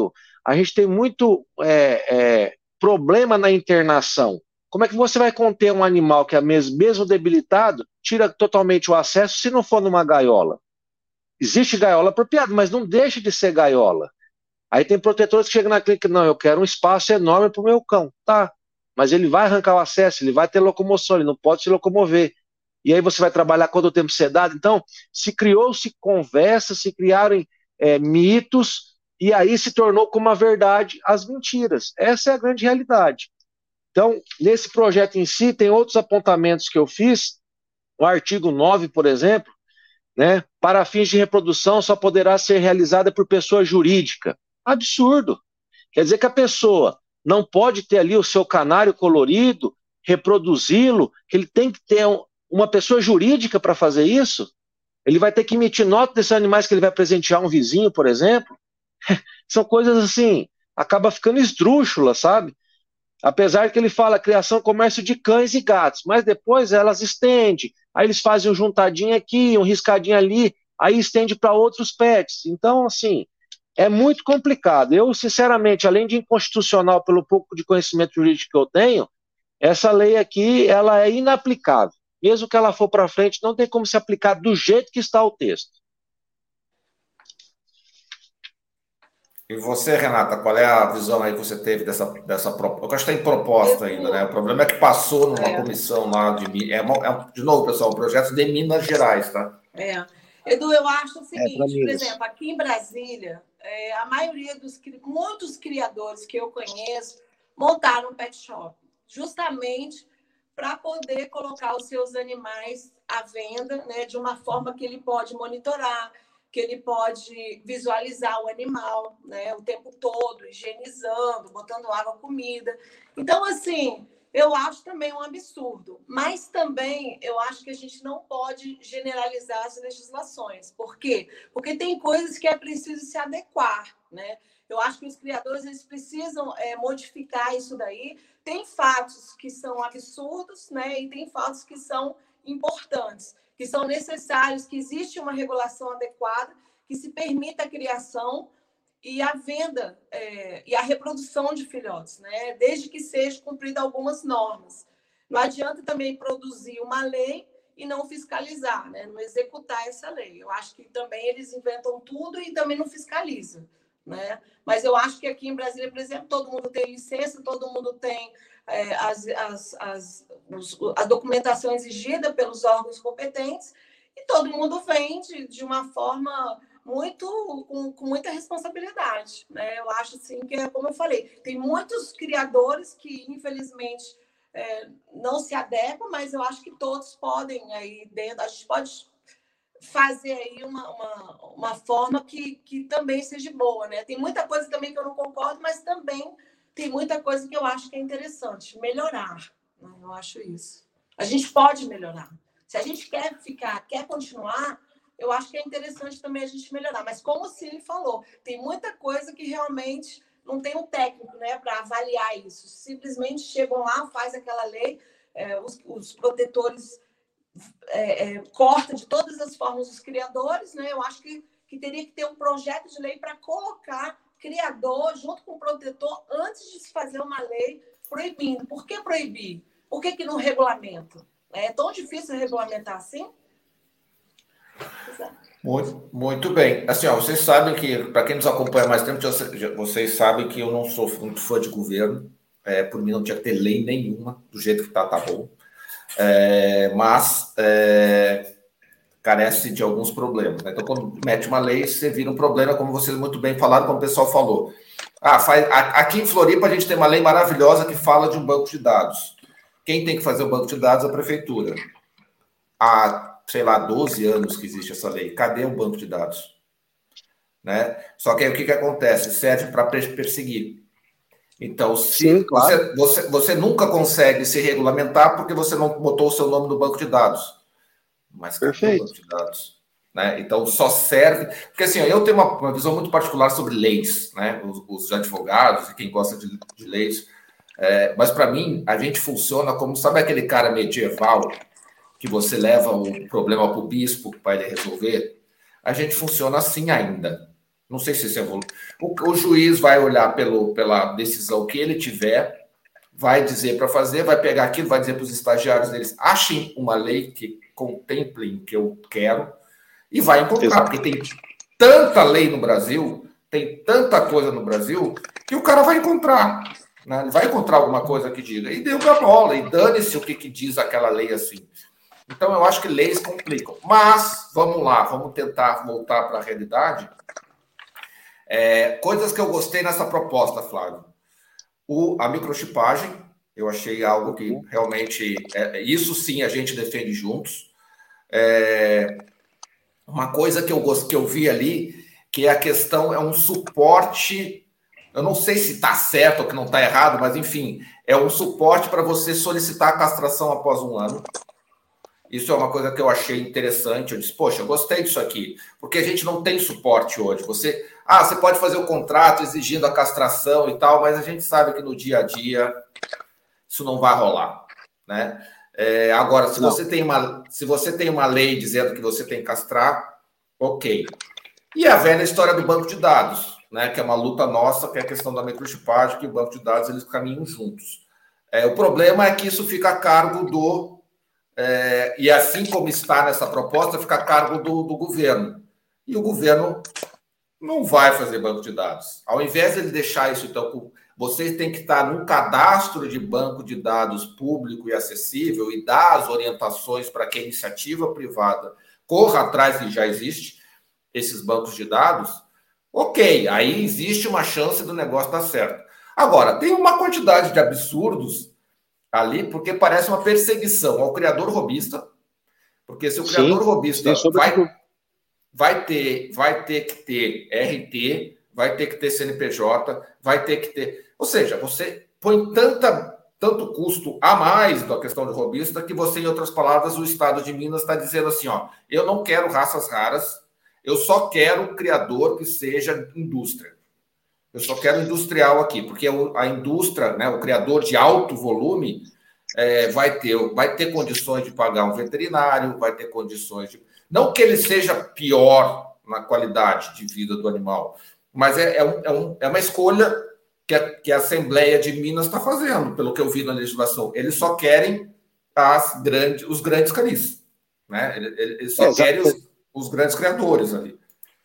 S3: a gente tem muito problema na internação. Como é que você vai conter um animal que é mesmo debilitado, tira totalmente o acesso se não for numa gaiola? Existe gaiola apropriada, mas não deixa de ser gaiola. Aí tem protetores que chegam na clínica, não, eu quero um espaço enorme para o meu cão. Tá, mas ele vai arrancar o acesso, ele vai ter locomoção, ele não pode se locomover. E aí você vai trabalhar quanto tempo sedado? Então, se criou-se conversas, se criaram mitos, e aí se tornou como a verdade as mentiras. Essa é a grande realidade. Então, nesse projeto em si, tem outros apontamentos que eu fiz, o artigo 9, por exemplo, né, para fins de reprodução só poderá ser realizada por pessoa jurídica. Absurdo. Quer dizer que a pessoa não pode ter ali o seu canário colorido, reproduzi-lo, que ele tem que ter uma pessoa jurídica para fazer isso? Ele vai ter que emitir nota desses animais que ele vai presentear um vizinho, por exemplo? São coisas assim, acaba ficando esdrúxula, sabe? Apesar que ele fala criação, comércio de cães e gatos, mas depois elas estendem, aí eles fazem um juntadinho aqui, um riscadinho ali, aí estende para outros pets. Então, assim, é muito complicado. Eu, sinceramente, além de inconstitucional pelo pouco de conhecimento jurídico que eu tenho, essa lei aqui, ela é inaplicável. Mesmo que ela for para frente, não tem como se aplicar do jeito que está o texto.
S1: E você, Renata, qual é a visão aí que você teve dessa proposta? Eu acho que tem proposta ainda, né? O problema é que passou numa comissão lá de... de novo, pessoal, um projeto de Minas Gerais, tá?
S2: Edu, eu acho o seguinte, por exemplo, aqui em Brasília, a maioria muitos criadores que eu conheço montaram um pet shop, justamente para poder colocar os seus animais à venda, né, de uma forma que ele pode monitorar, que ele pode visualizar o animal, né, o tempo todo, higienizando, botando água, comida. Então, assim, eu acho também um absurdo. Mas também eu acho que a gente não pode generalizar as legislações. Por quê? Porque tem coisas que é preciso se adequar, né? Eu acho que os criadores eles precisam modificar isso daí. Tem fatos que são absurdos, né? E tem fatos que são importantes, que são necessários, que existe uma regulação adequada, que se permita a criação e a venda e a reprodução de filhotes, né? Desde que sejam cumpridas algumas normas. Não adianta também produzir uma lei e não fiscalizar, né? Não executar essa lei. Eu acho que também eles inventam tudo e também não fiscalizam, né? Mas eu acho que aqui em Brasília, por exemplo, todo mundo tem licença, todo mundo tem a documentação exigida pelos órgãos competentes e todo mundo vende de uma forma com muita responsabilidade, né? Eu acho assim que, como eu falei, tem muitos criadores que, infelizmente, não se adequam, mas eu acho que todos podem aí dentro, a gente pode fazer aí uma forma que também seja boa, né? Tem muita coisa também que eu não concordo, mas também tem muita coisa que eu acho que é interessante melhorar, né? Eu acho isso. A gente pode melhorar. Se a gente quer continuar, eu acho que é interessante também a gente melhorar. Mas como o Cílio falou, tem muita coisa que realmente não tem um técnico, né, para avaliar isso. Simplesmente chegam lá, faz aquela lei, os protetores cortam de todas as formas os criadores, né? Eu acho que teria que ter um projeto de lei para colocar criador junto com o protetor antes de se fazer uma lei proibindo. Por que proibir? Por que não regulamenta? É tão difícil regulamentar assim?
S1: Muito bem. Assim, vocês sabem que, para quem nos acompanha há mais tempo, vocês sabem que eu não sou muito fã de governo. Por mim, não tinha que ter lei nenhuma, do jeito que tá bom. Mas carece de alguns problemas, né? Então, quando mete uma lei, você vira um problema, como vocês muito bem falaram, como o pessoal falou. Aqui em Floripa, a gente tem uma lei maravilhosa que fala de um banco de dados. Quem tem que fazer o banco de dados é a prefeitura. Há, sei lá, 12 anos que existe essa lei. Cadê o banco de dados? Né? Só que aí o que acontece? Serve para perseguir. Então,
S3: Sim, claro.
S1: você nunca consegue se regulamentar porque você não botou o seu nome no banco de dados. Mas cadê o banco de dados? Né? Então, só serve... Porque, assim, eu tenho uma visão muito particular sobre leis, né? Os advogados e quem gosta de leis. Mas, para mim, a gente funciona como... Sabe aquele cara medieval que você leva o problema para o bispo para ele resolver? A gente funciona assim ainda. Não sei se isso é voluntário. O juiz vai olhar pela decisão que ele tiver, vai dizer para fazer, vai pegar aquilo, vai dizer para os estagiários deles, achem uma lei que contemple o que eu quero e vai encontrar, porque tem tanta lei no Brasil, tem tanta coisa no Brasil, que o cara vai encontrar. Né? Ele vai encontrar alguma coisa que diga. E deu pra bola, e dane-se o que diz aquela lei assim. Então, eu acho que leis complicam. Mas, vamos lá, vamos tentar voltar para a realidade. Coisas que eu gostei nessa proposta, Flávio. A microchipagem, eu achei algo que realmente... isso sim a gente defende juntos. Uma coisa que eu vi ali, que é a questão, é um suporte... Eu não sei se está certo ou que não está errado, mas, enfim, é um suporte para você solicitar a castração após 1 ano. Isso é uma coisa que eu achei interessante. Eu disse, poxa, eu gostei disso aqui, porque a gente não tem suporte hoje. Você pode fazer o contrato exigindo a castração e tal, mas a gente sabe que no dia a dia isso não vai rolar, né? Agora, se você tem uma lei dizendo que você tem que castrar, ok. E a velha história do banco de dados, né, que é uma luta nossa, que é a questão da microchipagem, que o banco de dados eles caminham juntos. O problema é que isso fica a cargo do... e assim como está nessa proposta, fica a cargo do governo. E o governo não vai fazer banco de dados. Ao invés de ele deixar isso, então, você tem que estar num cadastro de banco de dados público e acessível e dar as orientações para que a iniciativa privada corra atrás, que já existe, esses bancos de dados. Ok, aí existe uma chance do negócio dar certo. Agora, tem uma quantidade de absurdos ali, porque parece uma perseguição ao criador robista, porque se o criador robista vai ter que ter RT, vai ter que ter CNPJ, vai ter que ter... Ou seja, você põe tanto custo a mais da questão do robista que você, em outras palavras, o Estado de Minas está dizendo assim, eu não quero raças raras, eu só quero criador que seja indústria. Eu só quero industrial aqui, porque a indústria, né, o criador de alto volume, vai ter condições de pagar um veterinário, vai ter condições de... Não que ele seja pior na qualidade de vida do animal, mas é uma escolha que a Assembleia de Minas está fazendo, pelo que eu vi na legislação. Eles só querem os grandes canis. Né? Eles só querem os grandes criadores ali.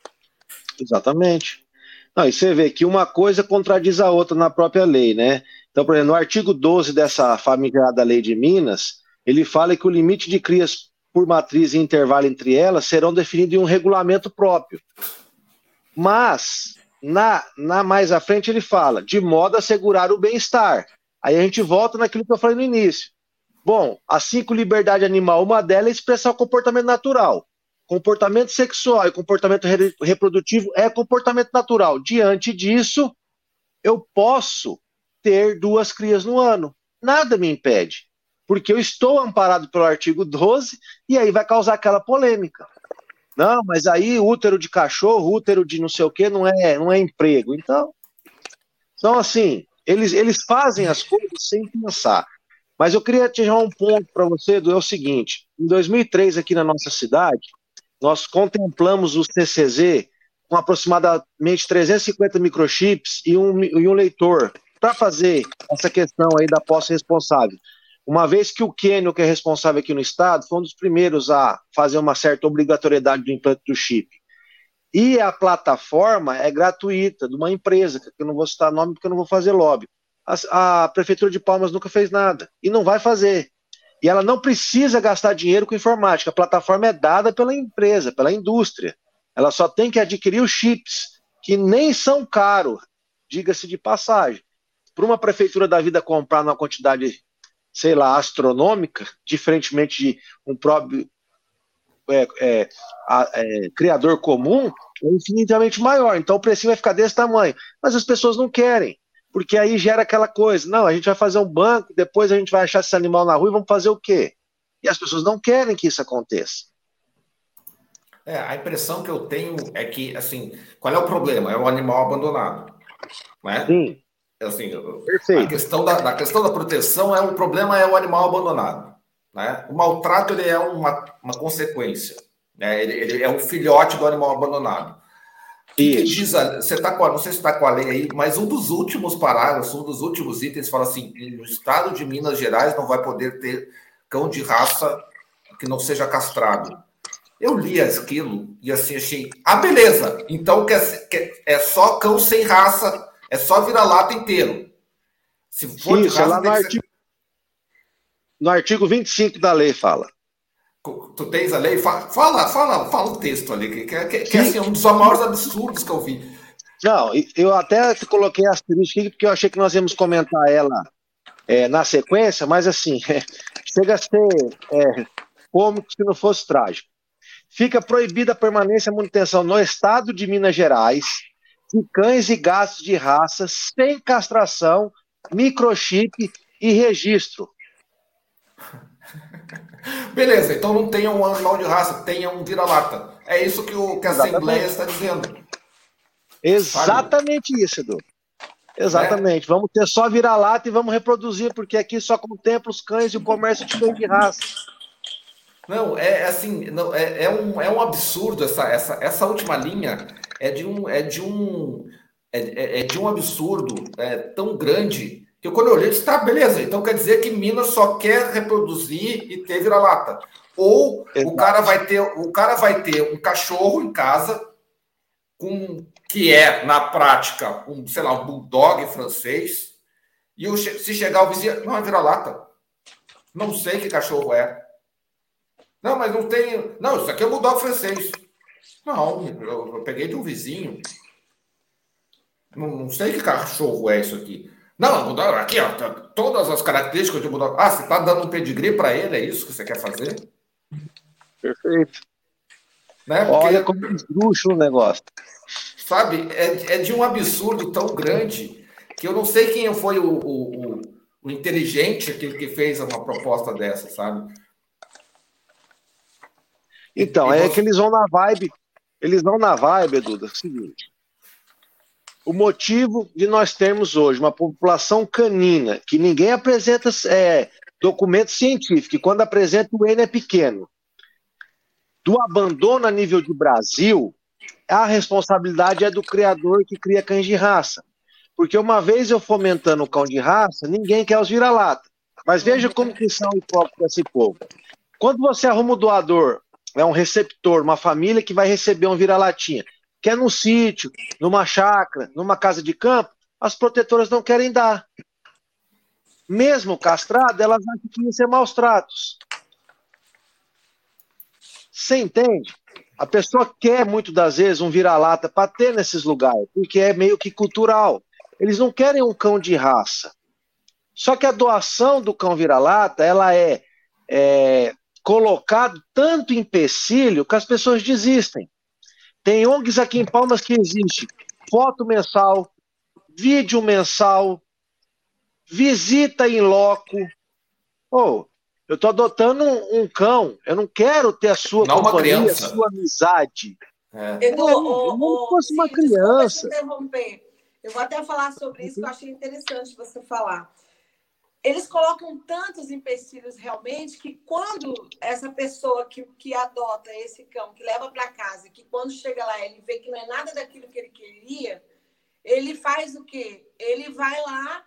S3: Exatamente. Não, e você vê que uma coisa contradiz a outra na própria lei, né? Então, por exemplo, no artigo 12 dessa famigerada lei de Minas, ele fala que o limite de crias por matriz e intervalo entre elas serão definidos em um regulamento próprio. Mas, na mais à frente, ele fala, de modo a assegurar o bem-estar. Aí a gente volta naquilo que eu falei no início. Bom, assim como liberdade animal, uma delas é expressar o comportamento natural. Comportamento sexual e comportamento reprodutivo é comportamento natural. Diante disso, eu posso ter 2 crias no ano. Nada me impede. Porque eu estou amparado pelo artigo 12 e aí vai causar aquela polêmica. Não, mas aí útero de cachorro, útero de não sei o quê, não é emprego. Então, assim, eles fazem as coisas sem pensar. Mas eu queria tirar um ponto para você, Edu, é o seguinte. Em 2003, aqui na nossa cidade, nós contemplamos o CCZ com aproximadamente 350 microchips e um leitor para fazer essa questão aí da posse responsável. Uma vez que o Quênio, que é responsável aqui no estado, foi um dos primeiros a fazer uma certa obrigatoriedade do implante do chip. E a plataforma é gratuita, de uma empresa, que eu não vou citar nome porque eu não vou fazer lobby. A Prefeitura de Palmas nunca fez nada, e não vai fazer. E ela não precisa gastar dinheiro com informática, a plataforma é dada pela empresa, pela indústria. Ela só tem que adquirir os chips, que nem são caros, diga-se de passagem. Para uma prefeitura da vida comprar numa quantidade, sei lá, astronômica, diferentemente de um próprio criador comum, é infinitamente maior. Então o preço vai ficar desse tamanho. Mas as pessoas não querem, porque aí gera aquela coisa, não, a gente vai fazer um banco, depois a gente vai achar esse animal na rua e vamos fazer o quê? E as pessoas não querem que isso aconteça.
S1: A impressão que eu tenho é que, assim, qual é o problema? É o animal abandonado, né?
S3: Sim.
S1: Assim,
S3: perfeito.
S1: A questão da proteção o problema é o animal abandonado, né? O maltrato ele é uma consequência, né? Ele é um filhote do animal abandonado. que diz, você tá com, não sei se está com a lei aí, mas um dos últimos parágrafos, um dos últimos itens fala assim: no estado de Minas Gerais não vai poder ter cão de raça que não seja castrado. Eu li aquilo e assim achei, beleza, então é só cão sem raça, é só vira-lata inteiro. Se for
S3: isso,
S1: de raça,
S3: lá no artigo 25 da lei fala.
S1: Tu tens a lei? Fala o texto ali, que é assim, um dos maiores absurdos que eu vi.
S3: Não, eu até coloquei asterisco aqui porque eu achei que nós íamos comentar ela na sequência, mas assim, chega a ser cômico se não fosse trágico. Fica proibida a permanência e manutenção no estado de Minas Gerais de cães e gatos de raça sem castração, microchip e registro.
S1: Beleza, então não tenha um animal de raça, tenha um vira-lata. É isso que a Assembleia está dizendo.
S3: Exatamente isso, Edu. Exatamente. Vamos ter só vira-lata e vamos reproduzir, porque aqui só contempla os cães e o comércio de cães de raça.
S1: Não, assim, não, é um absurdo essa última linha é de um absurdo tão grande que quando eu olhei, eu disse, tá, beleza, então quer dizer que Minas só quer reproduzir e ter vira-lata. Ou o cara vai ter um cachorro em casa que é, na prática, um bulldog francês, e se chegar o vizinho, não é vira-lata. Não sei que cachorro é. Não, mas não tem... Não, isso aqui é bulldog francês. Não, eu peguei de um vizinho. Não sei que cachorro é isso aqui. Não, bulldog, aqui, ó, todas as características de bulldog. Você está dando um pedigree para ele? É isso que você quer fazer?
S3: Perfeito.
S1: Né?
S3: Olha como esdrúxulo o negócio.
S1: Sabe, é de um absurdo tão grande que eu não sei quem foi o inteligente que fez uma proposta dessa, sabe?
S3: Então, que eles vão na vibe, Duda, é o seguinte. O motivo de nós termos hoje uma população canina, que ninguém apresenta documento científico, e quando apresenta o N é pequeno, do abandono a nível de Brasil, a responsabilidade é do criador que cria cães de raça. Porque uma vez eu fomentando o cão de raça, ninguém quer os vira-lata. Mas veja como que são hipócritas esse povo. Quando você arruma um doador, um receptor, uma família que vai receber um vira-latinha, que é num sítio, numa chácara, numa casa de campo, as protetoras não querem dar. Mesmo castrado, elas acham que isso é maus tratos. Você entende? A pessoa quer, muitas das vezes, um vira-lata para ter nesses lugares, porque é meio que cultural. Eles não querem um cão de raça. Só que a doação do cão vira-lata, ela é colocado tanto empecilho que as pessoas desistem. Tem ONGs aqui em Palmas que existe foto mensal, vídeo mensal, visita em loco. Eu estou adotando um cão, eu não quero ter a sua companhia, a sua amizade.
S2: Edu,
S3: não fosse uma criança.
S2: Interromper. Eu vou até falar sobre isso, que eu achei interessante você falar. Eles colocam tantos empecilhos realmente que quando essa pessoa que adota esse cão, que leva para casa, que quando chega lá ele vê que não é nada daquilo que ele queria, ele faz o quê? Ele vai lá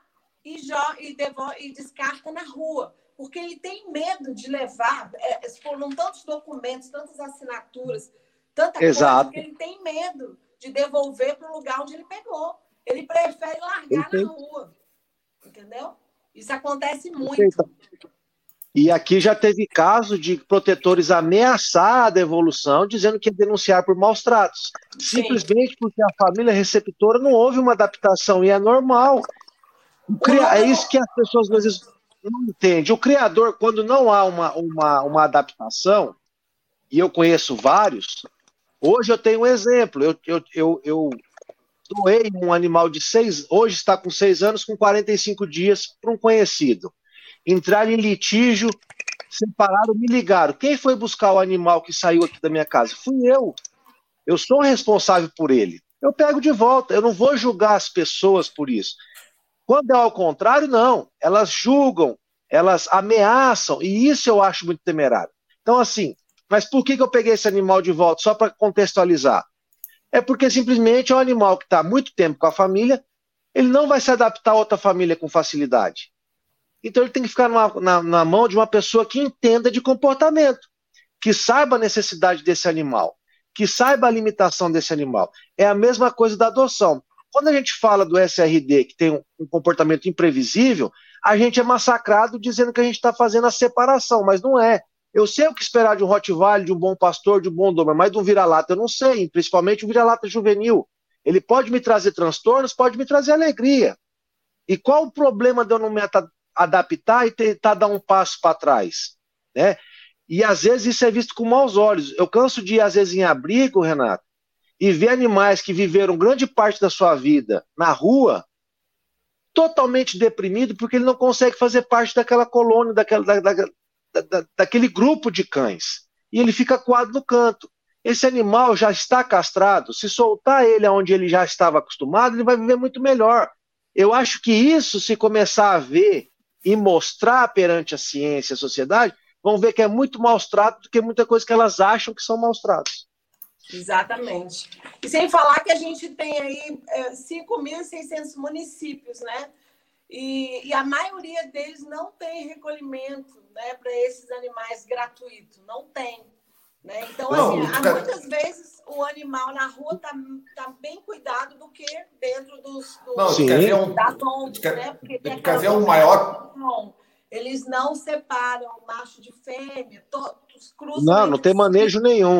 S2: e descarta na rua, porque ele tem medo de levar, foram tantos documentos, tantas assinaturas, tanta
S3: Exato.
S2: coisa, que ele tem medo de devolver para o lugar onde ele pegou. Ele prefere largar na rua, entendeu? Isso acontece muito.
S3: E aqui já teve caso de protetores ameaçar a devolução, dizendo que ia denunciar por maus tratos.
S2: Sim.
S3: Simplesmente porque a família receptora não houve uma adaptação, e é normal. É isso que as pessoas às vezes não entendem. O criador, quando não há uma adaptação, e eu conheço vários, hoje eu tenho um exemplo. Eu doei um animal de hoje está com 6 anos, com 45 dias, para um conhecido. Entraram em litígio, separaram, me ligaram. Quem foi buscar o animal que saiu aqui da minha casa? Fui eu. Eu sou responsável por ele. Eu pego de volta. Eu não vou julgar as pessoas por isso. Quando é ao contrário, não. Elas julgam, elas ameaçam, e isso eu acho muito temerário. Então, assim, mas por que eu peguei esse animal de volta? Só para contextualizar. é porque simplesmente é um animal que está há muito tempo com a família, ele não vai se adaptar a outra família com facilidade. Então ele tem que ficar na mão de uma pessoa que entenda de comportamento, que saiba a necessidade desse animal, que saiba a limitação desse animal. É a mesma coisa da adoção. Quando a gente fala do SRD, que tem um comportamento imprevisível, a gente é massacrado dizendo que a gente está fazendo a separação, mas não é. Eu sei o que esperar de um Rottweiler, de um bom pastor, de um bom Doberman, mas de um vira-lata eu não sei, principalmente um vira-lata juvenil. Ele pode me trazer transtornos, pode me trazer alegria. E qual o problema de eu não me adaptar e tentar dar um passo para trás? Né? E às vezes isso é visto com maus olhos. Eu canso de ir, às vezes, em abrigo, Renato, e ver animais que viveram grande parte da sua vida na rua, totalmente deprimido, porque ele não consegue fazer parte daquela colônia, daquele grupo de cães. E ele fica coado no canto. Esse animal já está castrado, se soltar ele onde ele já estava acostumado, ele vai viver muito melhor. Eu acho que isso, se começar a ver e mostrar perante a ciência e a sociedade, vão ver que é muito maus tratos do que muita coisa que elas acham que são maus tratos.
S2: Exatamente. E sem falar que a gente tem aí 5.600 municípios, né? E a maioria deles não tem recolhimento, né, para esses animais gratuito. Não tem. Né? Então,
S1: não,
S2: assim, muitas vezes o animal na rua tá bem cuidado do que dentro da tonte, né? Porque tem
S1: quer ver o maior...
S2: Eles não separam macho de fêmea, todos
S3: Não
S2: cruzam.
S3: tem manejo nenhum.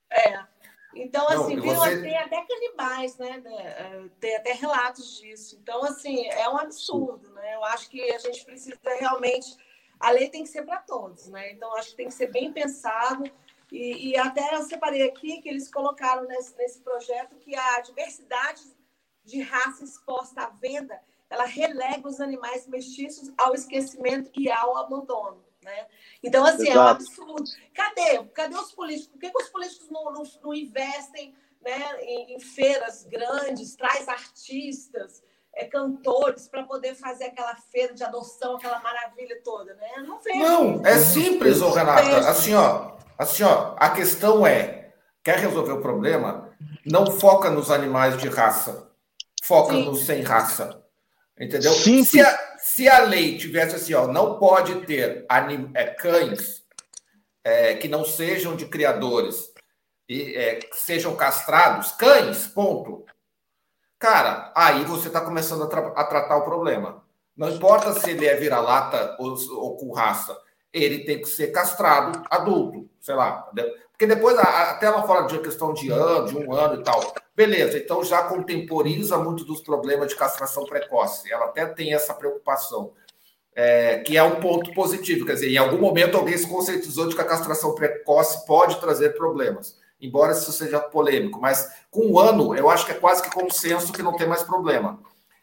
S2: Então, assim, tem até canibais, né? Tem até relatos disso. Então, assim, é um absurdo, né? Eu acho que a gente precisa realmente... A lei tem que ser para todos, né? Então, acho que tem que ser bem pensado. E até eu separei aqui que eles colocaram nesse projeto que a diversidade de raça exposta à venda, ela relega os animais mestiços ao esquecimento e ao abandono, né? Então, assim, é um absurdo. Cadê os políticos? Por que os políticos não investem, né, em feiras grandes, traz artistas, cantores para poder fazer aquela feira de adoção, aquela maravilha toda, né? Eu não vejo.
S1: Não, é simples, Renata. Assim, ó, a questão é, quer resolver o problema? Não foca nos animais de raça, foca nos sem raça, entendeu? Se a lei tivesse assim, ó, não pode ter cães que não sejam de criadores e sejam castrados, cães, ponto. Cara, aí você está começando a tratar o problema. Não importa se ele é vira-lata ou com raça, ele tem que ser castrado adulto, sei lá. Porque depois, até ela fala de questão de um ano e tal. Beleza, então já contemporiza muito dos problemas de castração precoce. Ela até tem essa preocupação, que é um ponto positivo. Quer dizer, em algum momento alguém se conscientizou de que a castração precoce pode trazer problemas. Embora isso seja polêmico, mas com um ano, eu acho que é quase que consenso que não tem mais problema.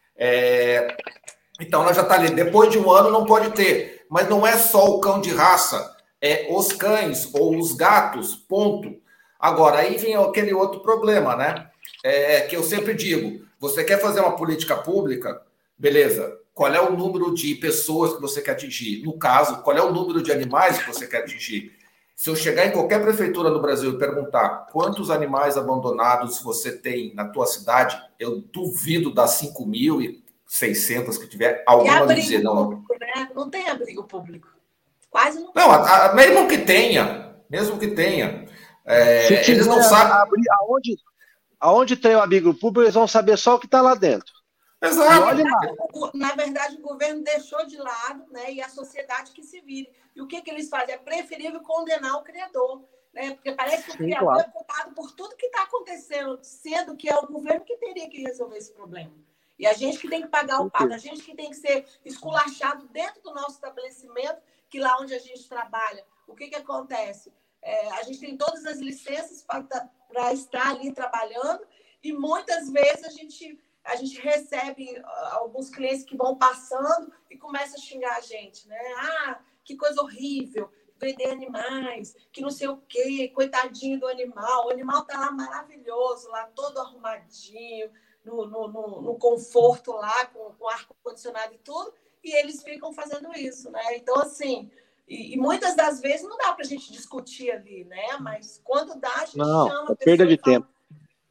S1: Então, ela já está ali. Depois de um ano, não pode ter. Mas não é só o cão de raça, é os cães ou os gatos, ponto. Agora, aí vem aquele outro problema, né? Que eu sempre digo, você quer fazer uma política pública, beleza, qual é o número de pessoas que você quer atingir? No caso, qual é o número de animais que você quer atingir? Se eu chegar em qualquer prefeitura no Brasil e perguntar quantos animais abandonados você tem na tua cidade, eu duvido das 5.600 que tiver, alguma dizer não.
S2: Público, né? Não tem abrigo público. Quase não tem.
S1: Não, mesmo que tenha. Eles não sabem.
S3: Aonde tem o abrigo público, eles vão saber só o que está lá dentro.
S1: Exato.
S2: Na verdade, o governo deixou de lado, né, e a sociedade que se vire. E o que eles fazem? É preferível condenar o criador, né? Porque parece que o criador é culpado por tudo que está acontecendo, sendo que é o governo que teria que resolver esse problema. E a gente que tem que pagar o pato, a gente que tem que ser esculachado dentro do nosso estabelecimento, que lá onde a gente trabalha, o que acontece? A gente tem todas as licenças para estar ali trabalhando e muitas vezes a gente recebe alguns clientes que vão passando e começam a xingar a gente, né? Ah, que coisa horrível, vender animais, que não sei o quê, coitadinho do animal. O animal tá lá maravilhoso, lá todo arrumadinho, no conforto lá, com ar-condicionado e tudo, e eles ficam fazendo isso, né? Então, assim, e muitas das vezes não dá pra gente discutir ali, né? Mas quando dá, a gente chama a pessoa
S3: perda de tempo.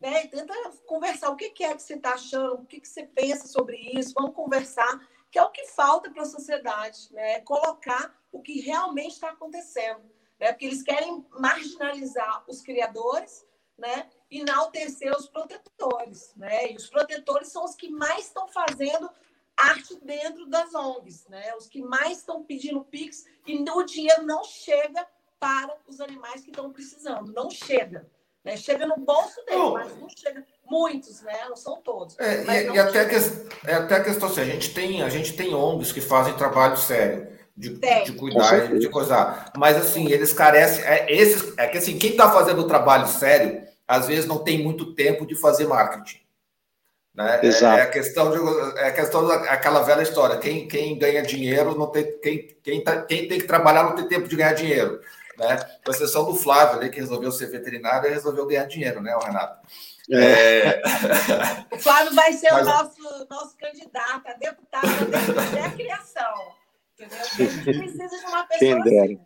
S2: né? E tenta conversar. O que é que você está achando? O que você pensa sobre isso? Vamos conversar, que é o que falta para a sociedade, né? Colocar o que realmente está acontecendo, né? Porque eles querem marginalizar os criadores, né? E enaltecer os protetores, né? E os protetores são os que mais estão fazendo arte dentro das ONGs, né? Os que mais estão pedindo Pix e o dinheiro não chega para os animais que estão precisando, não chega, né? Chega no bolso deles, mas não chega. Muitos, né? Não são todos.
S1: E até a questão assim, a gente tem ONGs que fazem trabalho sério de cuidar, de coisar, mas assim, eles carecem. É que assim, quem está fazendo o trabalho sério, às vezes não tem muito tempo de fazer marketing. Né?
S3: Exato.
S1: É a questão daquela velha história. Quem ganha dinheiro não tem. Quem tem que trabalhar não tem tempo de ganhar dinheiro. Né? Com exceção do Flávio, ali, que resolveu ser veterinário e resolveu ganhar dinheiro, né, Renato?
S2: O Flávio vai ser o nosso candidato a deputado da criação. Entendeu? Porque a gente precisa de uma pessoa assim.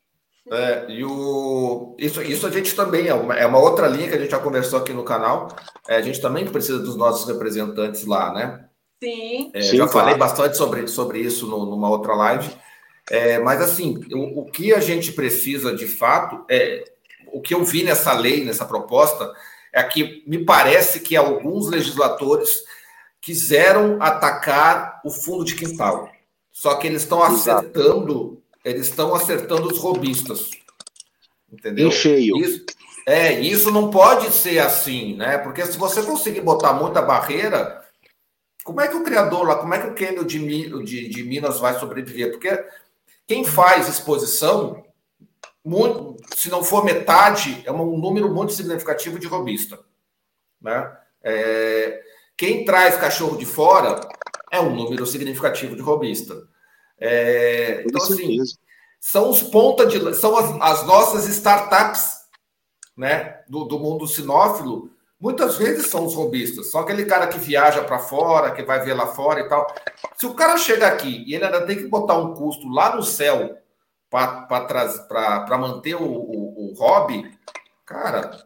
S1: Isso a gente também é uma outra linha que a gente já conversou aqui no canal. A gente também precisa dos nossos representantes lá, né?
S2: Sim.
S1: Já falei bastante sobre isso numa outra live. Mas assim, o que a gente precisa de fato o que eu vi nessa lei, nessa proposta, é que me parece que alguns legisladores quiseram atacar o fundo de quintal. Só que eles estão acertando os robistas. Entendeu?
S3: Em cheio.
S1: Isso não pode ser assim, né? Porque se você conseguir botar muita barreira, como é que o criador lá, como é que o Kennel de Minas vai sobreviver? Porque quem faz exposição, se não for metade, é um número muito significativo de robista. Né? Quem traz cachorro de fora é um número significativo de robista. Então, assim, são os são as nossas startups, né, do mundo sinófilo, muitas vezes são os robistas. São aquele cara que viaja para fora, que vai ver lá fora e tal. Se o cara chega aqui e ele ainda tem que botar um custo lá no céu para manter o hobby, cara,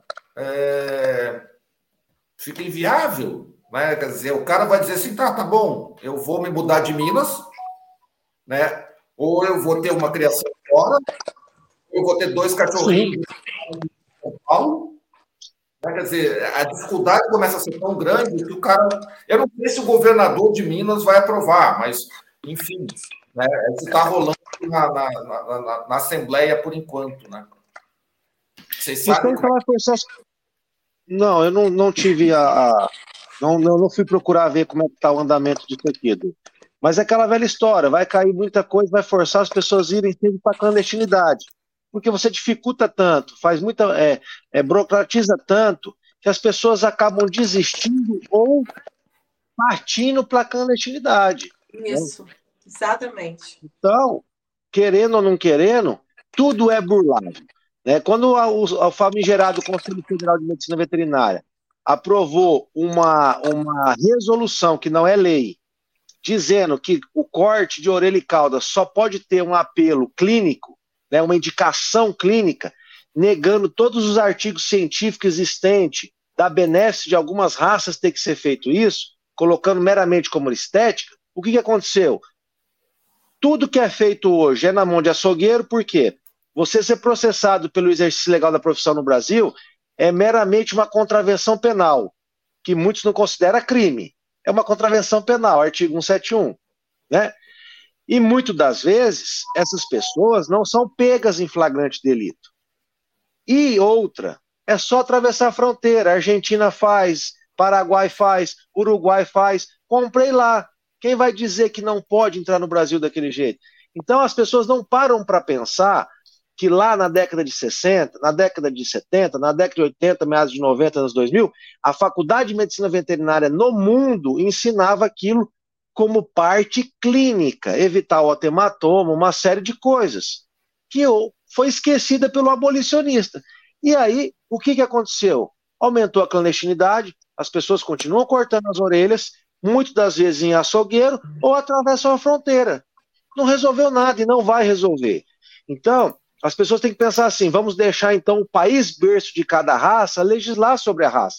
S1: fica inviável. Né? Quer dizer, o cara vai dizer assim, tá bom, eu vou me mudar de Minas, né? Ou eu vou ter uma criação fora, ou eu vou ter 2 cachorrinhos em São Paulo. Né? Quer dizer, a dificuldade começa a ser tão grande que o cara... Eu não sei se o governador de Minas vai aprovar, mas, enfim, né? Isso está rolando na Assembleia por enquanto, né? Vocês sabem...
S3: Não, eu não tive não fui procurar ver como é que está o andamento disso aqui, mas é aquela velha história, vai cair muita coisa, vai forçar as pessoas a irem sempre para a clandestinidade, porque você dificulta tanto, faz muita, burocratiza tanto, que as pessoas acabam desistindo ou partindo para a clandestinidade.
S2: Isso, né? Exatamente.
S3: Então, querendo ou não querendo, tudo é burlado. Né? Quando o famigerado Conselho Federal de Medicina Veterinária aprovou uma resolução, que não é lei, dizendo que o corte de orelha e cauda só pode ter um apelo clínico, né, uma indicação clínica, negando todos os artigos científicos existentes da benéfice de algumas raças ter que ser feito isso, colocando meramente como estética, o que aconteceu? Tudo que é feito hoje é na mão de açougueiro, por quê? Você ser processado pelo exercício legal da profissão no Brasil é meramente uma contravenção penal, que muitos não consideram crime. É uma contravenção penal, artigo 171. Né? E muitas das vezes, essas pessoas não são pegas em flagrante delito. E outra, é só atravessar a fronteira. A Argentina faz, Paraguai faz, Uruguai faz. Comprei lá. Quem vai dizer que não pode entrar no Brasil daquele jeito? Então as pessoas não param para pensar que lá na década de 60, na década de 70, na década de 80, meados de 90, anos 2000, a Faculdade de Medicina Veterinária no mundo ensinava aquilo como parte clínica, evitar o hematoma, uma série de coisas, que foi esquecida pelo abolicionista. E aí, o que aconteceu? Aumentou a clandestinidade, as pessoas continuam cortando as orelhas, muitas das vezes em açougueiro, ou atravessam a fronteira. Não resolveu nada e não vai resolver. Então, as pessoas têm que pensar assim, vamos deixar então o país berço de cada raça legislar sobre a raça.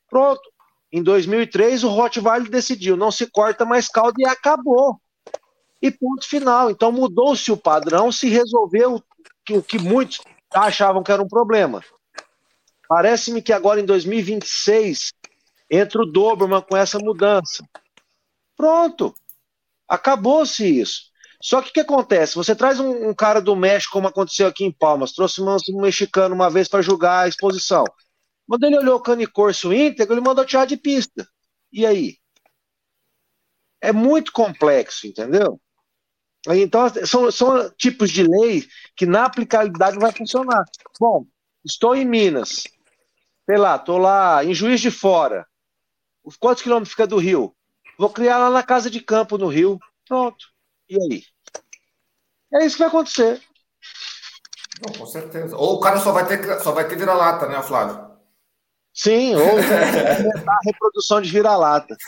S3: Pronto. Em 2003, o Rottweiler decidiu, não se corta mais cauda e acabou. E ponto final. Então mudou-se o padrão, se resolveu o que muitos achavam que era um problema. Parece-me que agora em 2026 entra o Doberman com essa mudança. Pronto. Acabou-se isso. Só que o que acontece? Você traz um cara do México, como aconteceu aqui em Palmas, trouxe um mexicano uma vez para julgar a exposição. Quando ele olhou o cane corso íntegro, ele mandou tirar de pista. E aí? É muito complexo, entendeu? Então, são tipos de lei que na aplicabilidade não vai funcionar. Bom, estou em Minas, sei lá, estou lá em Juiz de Fora. Quantos quilômetros fica do Rio? Vou criar lá na casa de campo no Rio. Pronto. E aí? É isso que vai acontecer.
S1: Não, com certeza. Ou o cara só vai ter vira-lata, né, Flávio?
S3: Sim, ou aumentar a reprodução de vira-lata.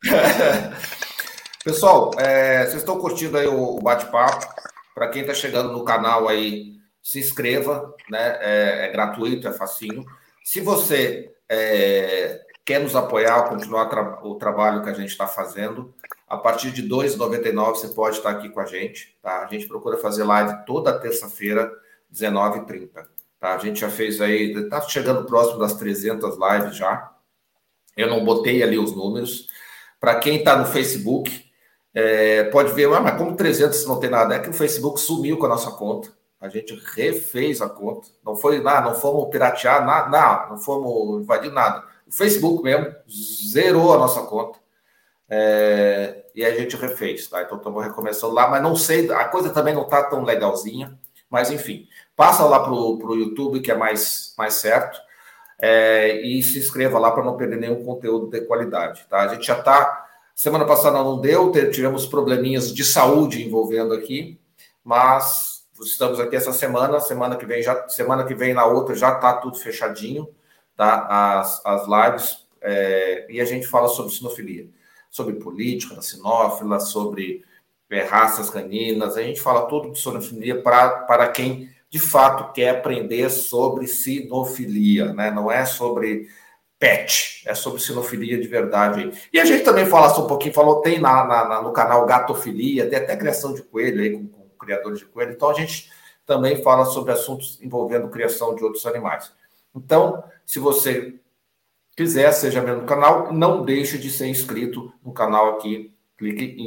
S1: Pessoal, vocês estão curtindo aí o bate-papo? Para quem está chegando no canal aí, se inscreva, né? É gratuito, é facinho. Se você quer nos apoiar, continuar o trabalho que a gente está fazendo, a partir de R$ 2,99 você pode estar aqui com a gente, tá? A gente procura fazer live toda terça-feira, 19h30, tá? A gente já fez aí, está chegando próximo das 300 lives já. Eu não botei ali os números. Para quem está no Facebook, pode ver, mas como 300 não tem nada? É que o Facebook sumiu com a nossa conta. A gente refez a conta. Não foi nada, não fomos piratear nada, não fomos invadir nada. O Facebook mesmo zerou a nossa conta. E a gente refez, tá? Então estamos recomeçando lá, mas não sei, a coisa também não está tão legalzinha. Mas enfim, passa lá para o YouTube, que é mais certo. E se inscreva lá para não perder nenhum conteúdo de qualidade, tá? A gente já está. Semana passada não deu, tivemos probleminhas de saúde envolvendo aqui, mas estamos aqui essa semana que vem na outra já está tudo fechadinho, tá? As lives, e a gente fala sobre sinofilia, sobre política da sinófila, sobre raças caninas, a gente fala tudo de sinofilia para quem de fato quer aprender sobre sinofilia, né? Não é sobre pet, é sobre sinofilia de verdade. E a gente também fala um pouquinho, tem no canal Gatofilia, tem até criação de coelho aí com criadores de coelho, então a gente também fala sobre assuntos envolvendo criação de outros animais. Então, se você quiser, seja membro do canal, não deixe de ser inscrito no canal aqui, clique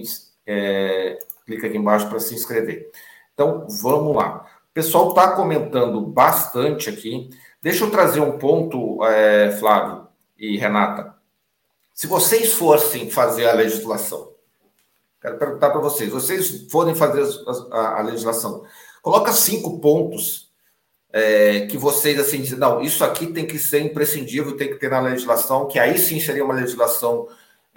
S1: aqui embaixo para se inscrever. Então, vamos lá. O pessoal está comentando bastante aqui. Deixa eu trazer um ponto, Flávio e Renata. Se vocês fossem fazer a legislação, quero perguntar para vocês forem fazer a legislação, coloca 5 pontos que vocês assim dizem, não, isso aqui tem que ser imprescindível, tem que ter na legislação, que aí sim seria uma legislação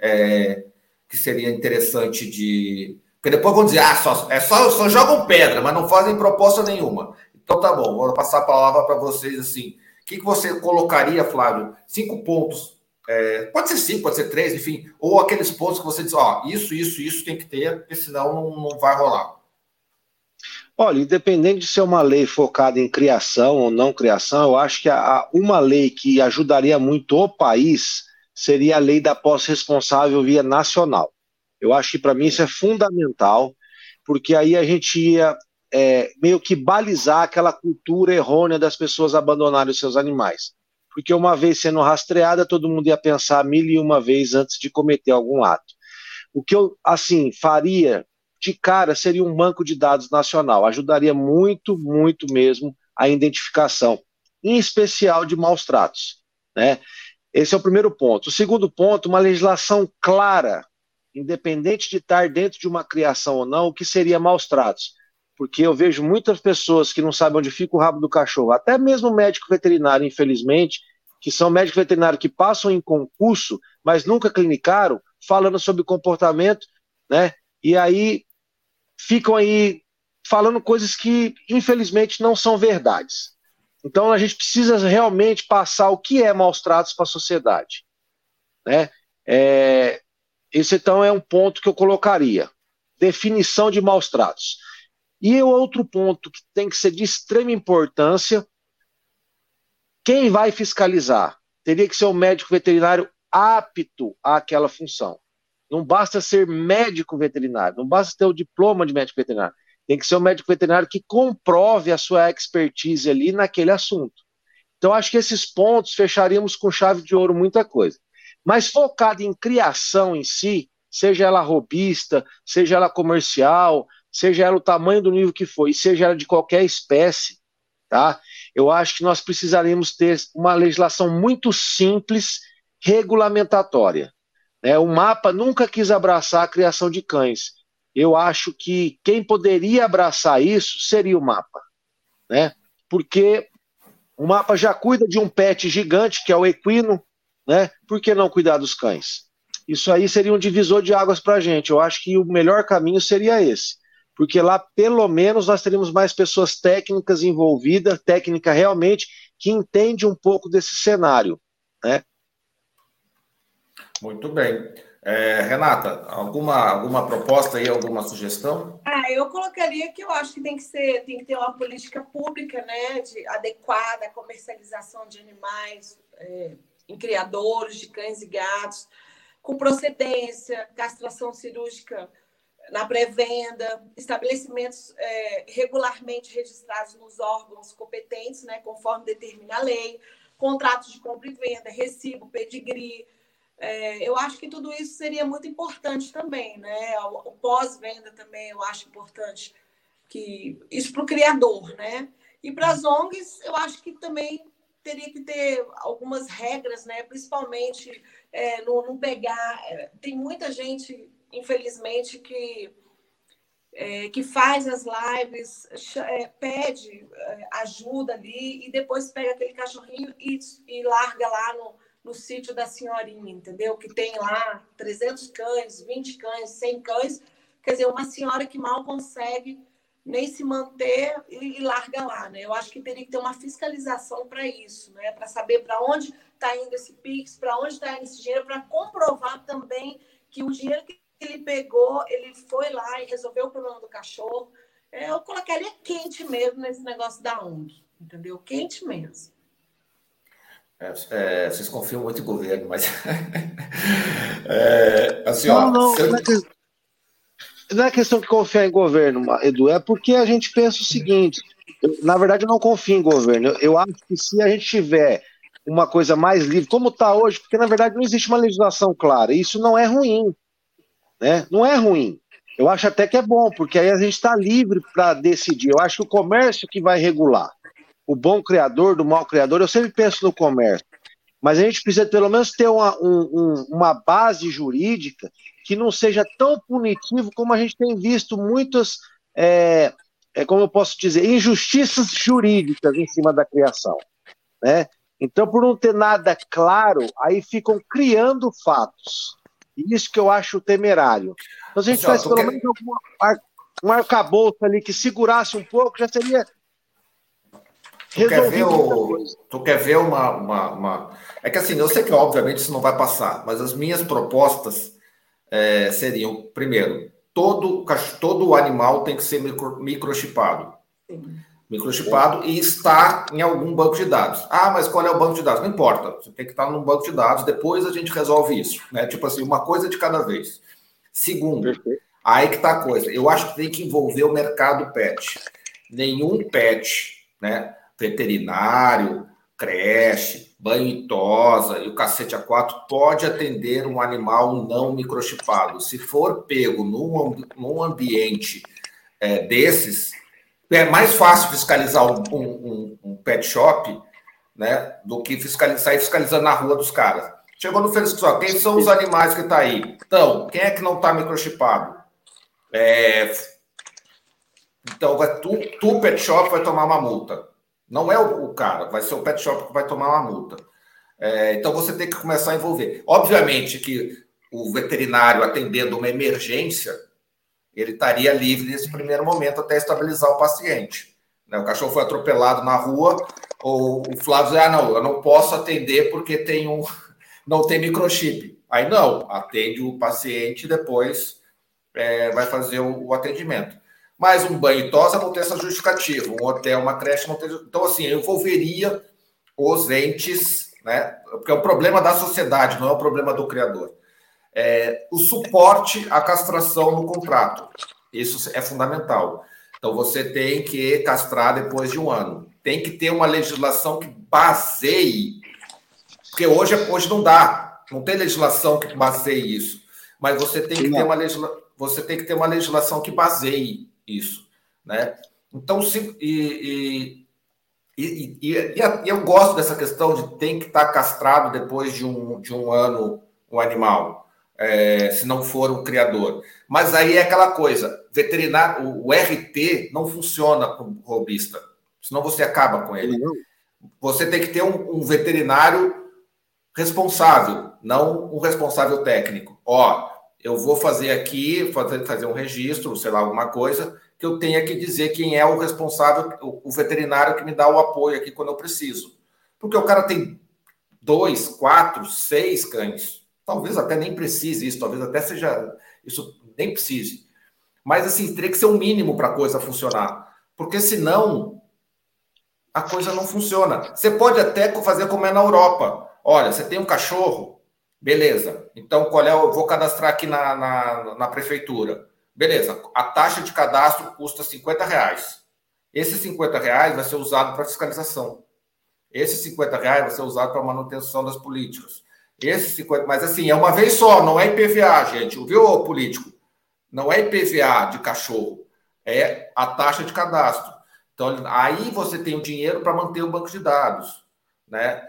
S1: que seria interessante de... Porque depois vão dizer, só jogam pedra, mas não fazem proposta nenhuma. Então tá bom, vou passar a palavra para vocês assim. O que você colocaria, Flávio? 5 pontos. Pode ser 5, pode ser 3, enfim. Ou aqueles pontos que você diz, isso tem que ter, porque senão não vai rolar.
S3: Olha, independente de ser uma lei focada em criação ou não criação, eu acho que uma lei que ajudaria muito o país seria a lei da posse responsável via nacional. Eu acho que para mim isso é fundamental, porque aí a gente ia meio que balizar aquela cultura errônea das pessoas abandonarem os seus animais. Porque uma vez sendo rastreada, todo mundo ia pensar 1001 vezes antes de cometer algum ato. O que eu, assim, faria de cara seria um banco de dados nacional. Ajudaria muito, muito mesmo a identificação, em especial de maus tratos, né? Esse é o primeiro ponto. O segundo ponto, uma legislação clara, independente de estar dentro de uma criação ou não, o que seria maus tratos. Porque eu vejo muitas pessoas que não sabem onde fica o rabo do cachorro, até mesmo médico veterinário, infelizmente, que são médicos veterinários que passam em concurso, mas nunca clinicaram, falando sobre comportamento, né? E aí ficam aí falando coisas que, infelizmente, não são verdades. Então, a gente precisa realmente passar o que é maus tratos para a sociedade, né? Esse, então, é um ponto que eu colocaria. Definição de maus tratos. E o outro ponto que tem que ser de extrema importância, quem vai fiscalizar? teria que ser um médico veterinário apto àquela função. Não basta ser médico veterinário, não basta ter o diploma de médico veterinário. Tem que ser um médico veterinário que comprove a sua expertise ali naquele assunto. Então, acho que esses pontos fecharíamos com chave de ouro muita coisa. Mas focado em criação em si, seja ela robista, seja ela comercial, seja ela o tamanho do nível que for, e seja ela de qualquer espécie, tá? Eu acho que nós precisaríamos ter uma legislação muito simples, regulamentatória. O MAPA nunca quis abraçar a criação de cães. Eu acho que quem poderia abraçar isso seria o MAPA, né? Porque o MAPA já cuida de um pet gigante, que é o equino, né? Por que não cuidar dos cães? Isso aí seria um divisor de águas para a gente. Eu acho que o melhor caminho seria esse. Porque lá, pelo menos, nós teríamos mais pessoas técnicas envolvidas, técnica realmente, que entende um pouco desse cenário, né?
S1: Muito bem. Renata, alguma proposta aí, alguma sugestão?
S2: Eu colocaria que eu acho que tem que ter uma política pública, né, adequada à comercialização de animais em criadouros de cães e gatos, com procedência, castração cirúrgica na pré-venda, estabelecimentos regularmente registrados nos órgãos competentes, né, conforme determina a lei, contratos de compra e venda, recibo, pedigree. Eu acho que tudo isso seria muito importante também, né? O pós-venda também eu acho importante, que isso para o criador, né? E para as ONGs, eu acho que também teria que ter algumas regras, né? Principalmente não pegar. Tem muita gente, infelizmente, que faz as lives, pede ajuda ali e depois pega aquele cachorrinho e larga lá no sítio da senhorinha, entendeu? Que tem lá 300 cães, 20 cães, 100 cães. Quer dizer, uma senhora que mal consegue nem se manter e larga lá, né? Eu acho que teria que ter uma fiscalização para isso, né? Para saber para onde está indo esse Pix, para onde está indo esse dinheiro, para comprovar também que o dinheiro que ele pegou, ele foi lá e resolveu o problema do cachorro. Eu colocaria quente mesmo nesse negócio da ONG, entendeu? Quente mesmo.
S1: Vocês confiam muito em governo, mas assim,
S3: não é questão de confiar em governo, Edu, é porque a gente pensa o seguinte, na verdade eu não confio em governo, eu acho que se a gente tiver uma coisa mais livre, como está hoje, porque na verdade não existe uma legislação clara, e isso não é ruim, né? Não é ruim, eu acho até que é bom, porque aí a gente está livre para decidir, eu acho que o comércio que vai regular, o bom criador do mau criador, eu sempre penso no comércio, mas a gente precisa pelo menos ter uma base jurídica que não seja tão punitivo como a gente tem visto muitas, como eu posso dizer, injustiças jurídicas em cima da criação, né? Então, por não ter nada claro, aí ficam criando fatos. E isso que eu acho temerário. Então, se a gente tivesse pelo menos um arcabouço ali que segurasse um pouco, já seria...
S1: Tu quer ver uma... É que assim, eu sei que obviamente isso não vai passar, mas as minhas propostas seriam, primeiro, todo animal tem que ser microchipado. Sim. Microchipado e estar em algum banco de dados. Mas qual é o banco de dados? Não importa, você tem que estar num banco de dados, depois a gente resolve isso, né? Tipo assim, uma coisa de cada vez. Segundo, aí que tá a coisa, eu acho que tem que envolver o mercado pet. Nenhum pet, né? Veterinário, creche, banho e tosa e o cacete A4 pode atender um animal não microchipado. Se for pego num ambiente desses, é mais fácil fiscalizar um pet shop, né, do que sair fiscalizando na rua dos caras. Chegou no fiscal, quem são os animais que estão aí? Então, quem é que não está microchipado? Então, tu pet shop vai tomar uma multa. Não é o cara, vai ser o pet shop que vai tomar uma multa. Então, você tem que começar a envolver. Obviamente que o veterinário atendendo uma emergência, ele estaria livre nesse primeiro momento até estabilizar o paciente. O cachorro foi atropelado na rua, ou o Flávio diz, não, eu não posso atender porque não tem microchip. Aí não, atende o paciente e depois vai fazer o atendimento. Mas um banho e tosa não tem essa justificativa, um hotel, uma creche não tem... Então, assim, eu envolveria os entes né? Porque é um problema da sociedade, não é um problema do criador. O suporte à castração no contrato. Isso é fundamental. Então, você tem que castrar depois de 1 ano. Tem que ter uma legislação que baseie, porque hoje não dá, não tem legislação que baseie isso, mas você tem que ter uma legislação que baseie isso, né? Então, eu gosto dessa questão de tem que estar castrado depois de um ano o animal, se não for um criador. Mas aí é aquela coisa, veterinário, o RT não funciona para o robista, senão você acaba com ele. Você tem que ter um veterinário responsável, não um responsável técnico. Eu vou fazer aqui, fazer um registro, sei lá, alguma coisa, que eu tenha que dizer quem é o responsável, o veterinário que me dá o apoio aqui quando eu preciso. Porque o cara tem 2, 4, 6 cães. Talvez até nem precise isso, talvez até seja... Isso nem precise. Mas, assim, teria que ser o mínimo para a coisa funcionar. Porque, senão, a coisa não funciona. Você pode até fazer como é na Europa. Olha, você tem um cachorro, beleza. Então, eu vou cadastrar aqui na prefeitura. Beleza, a taxa de cadastro custa R$50. Esses R$50 vai ser usado para fiscalização. Esses R$50 vai ser usado para manutenção das políticas. Mas assim, é uma vez só, não é IPVA, gente. Viu, político? Não é IPVA de cachorro, é a taxa de cadastro. Então, aí você tem o dinheiro para manter o banco de dados, né?